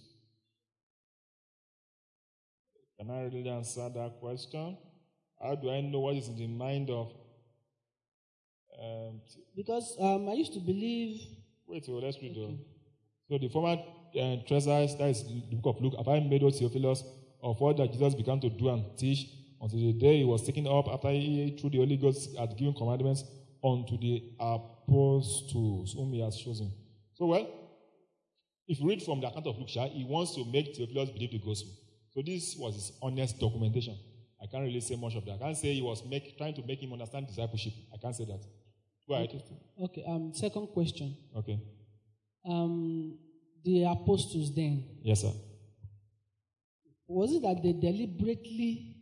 Can I really answer that question? How do I know what is in the mind of? Um, because um, I used to believe. Wait, so let's read. Okay. So the former uh, treasures, that is the book of Luke, have I made O Theophilus of all that Jesus began to do and teach until the day he was taken up after he, through the Holy Ghost, had given commandments unto the apostles whom he has chosen. So, well, if you read from the account of Luke, he wants to make Theophilus believe the gospel. So this was his honest documentation. I can't really say much of that. I can't say he was make, trying to make him understand discipleship. I can't say that. Go ahead. Okay. okay. Um. Second question. Okay. Um. The apostles then. Yes, sir. Was it that they deliberately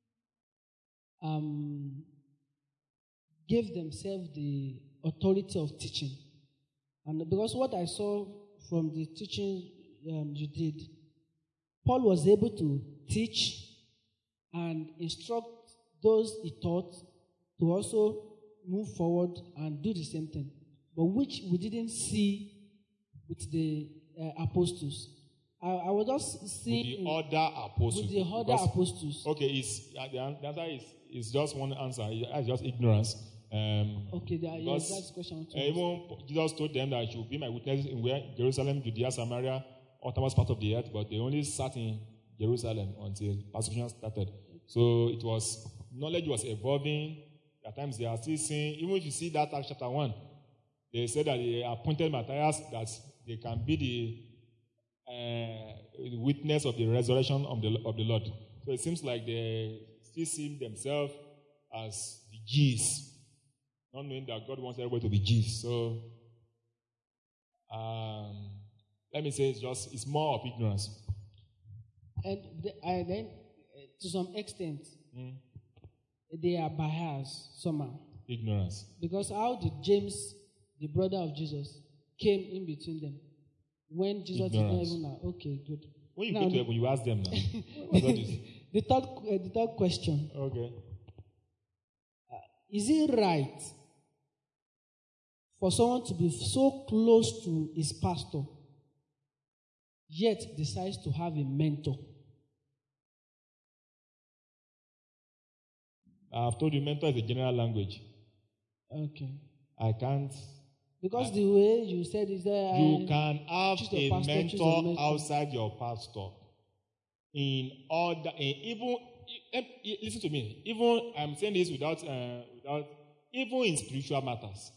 um gave themselves the authority of teaching? And because what I saw from the teaching um, you did, Paul was able to teach and instruct those he taught to also move forward and do the same thing, but which we didn't see with the uh, apostles. I, I was just seeing with the other apostles. With the other because, apostles. Okay, it's, uh, the answer is, is just one answer. It's just ignorance. Um, okay, that, yes, that's the question. Uh, even Jesus told them that you will be my witnesses in where Jerusalem, Judea, Samaria, uttermost part of the earth, but they only sat in Jerusalem until persecution started. So it was, knowledge was evolving. At times they are still seeing, even if you see that Acts chapter one, they said that they appointed Matthias that they can be the uh, witness of the resurrection of the, of the Lord. So it seems like they still see themselves as the G's, not knowing that God wants everybody to be G's. So um, let me say it's just, it's more of ignorance. And the, I then, to some extent, mm. they are biased somehow. Ignorance. Because how did James, the brother of Jesus, came in between them when Jesus Ignorance. is not even now? Okay, good. When you now, go to heaven, you ask them now. What's all this? The third, uh, the third question. Okay. Uh, is it right for someone to be so close to his pastor, yet decides to have a mentor? I've told you, mentor is a general language. Okay. I can't. Because I, the way you said is that you I can have a pastor, mentor, mentor outside your pastor. In order, in even listen to me. Even I'm saying this without, uh, without, even in spiritual matters.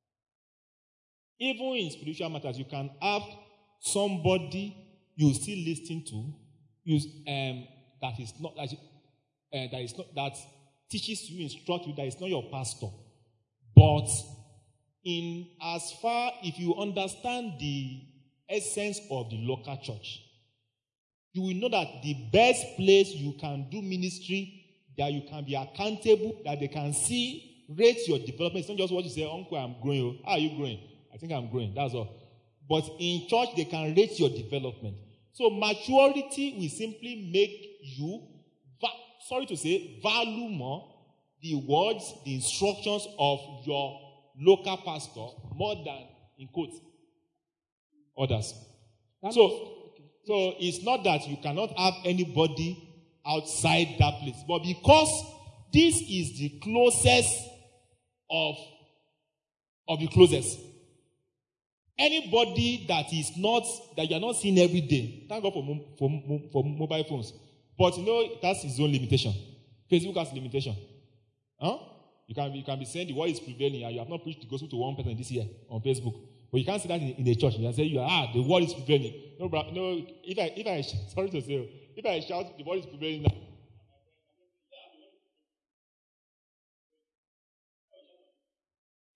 Even in spiritual matters, you can have somebody you still listen to, you um, that is not that, uh, that is not that teaches you, instruct you, that is not your pastor. But in as far if you understand the essence of the local church, you will know that the best place you can do ministry, that you can be accountable, that they can see, rate your development. It's not just what you say, Uncle, I'm growing. How are you growing? I think I'm growing. That's all. But in church, they can rate your development. So maturity will simply make you, va- sorry to say, value more the words, the instructions of your local pastor more than, in quotes, others. That So, means, okay. so it's not that you cannot have anybody outside that place, but because this is the closest of, of the closest. Anybody that is not, that you are not seeing every day, thank God for, for, for mobile phones. But you know, that's its own limitation. Facebook has limitation. Huh? You can, you can be saying the word is prevailing and you have not preached the gospel to one person this year on Facebook. But you can't say that in, in the church. You can say, you are, ah, the word is prevailing. No, bro, no, if I, if I, sorry to say, if I shout, the word is prevailing now.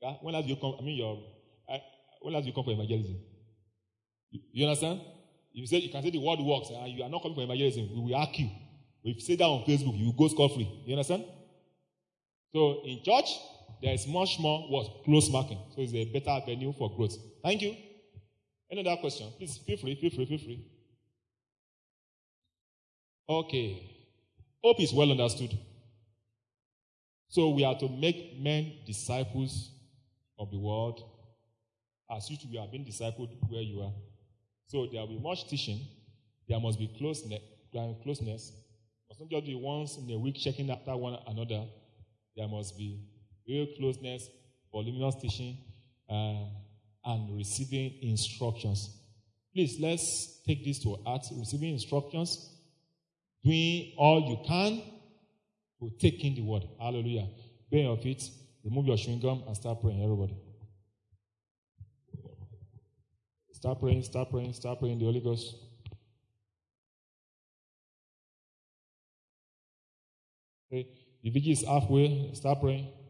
Yeah? When last you come, I mean, your, uh, when last you come for evangelism? You, you understand? If you say you can say the word works and you are not coming for evangelism, we will hack you. If you say that on Facebook, you will go scot free. You understand? So in church, there is much more what close marking. So it's a better avenue for growth. Thank you. Any other question? Please feel free, feel free, feel free. Okay. Hope is well understood. So we are to make men disciples of the world as you two are being discipled where you are. So there will be much teaching. There must be closeness. closeness. It must not just be once in a week checking after one another. There must be real closeness, voluminous teaching, uh, and receiving instructions. Please, let's take this to heart. Receiving instructions, doing all you can to take in the word. Hallelujah. Bear your feet, remove your chewing gum, and start praying, everybody. Start praying, start praying, start praying the Holy Ghost. Okay. The vigil is halfway. Start praying.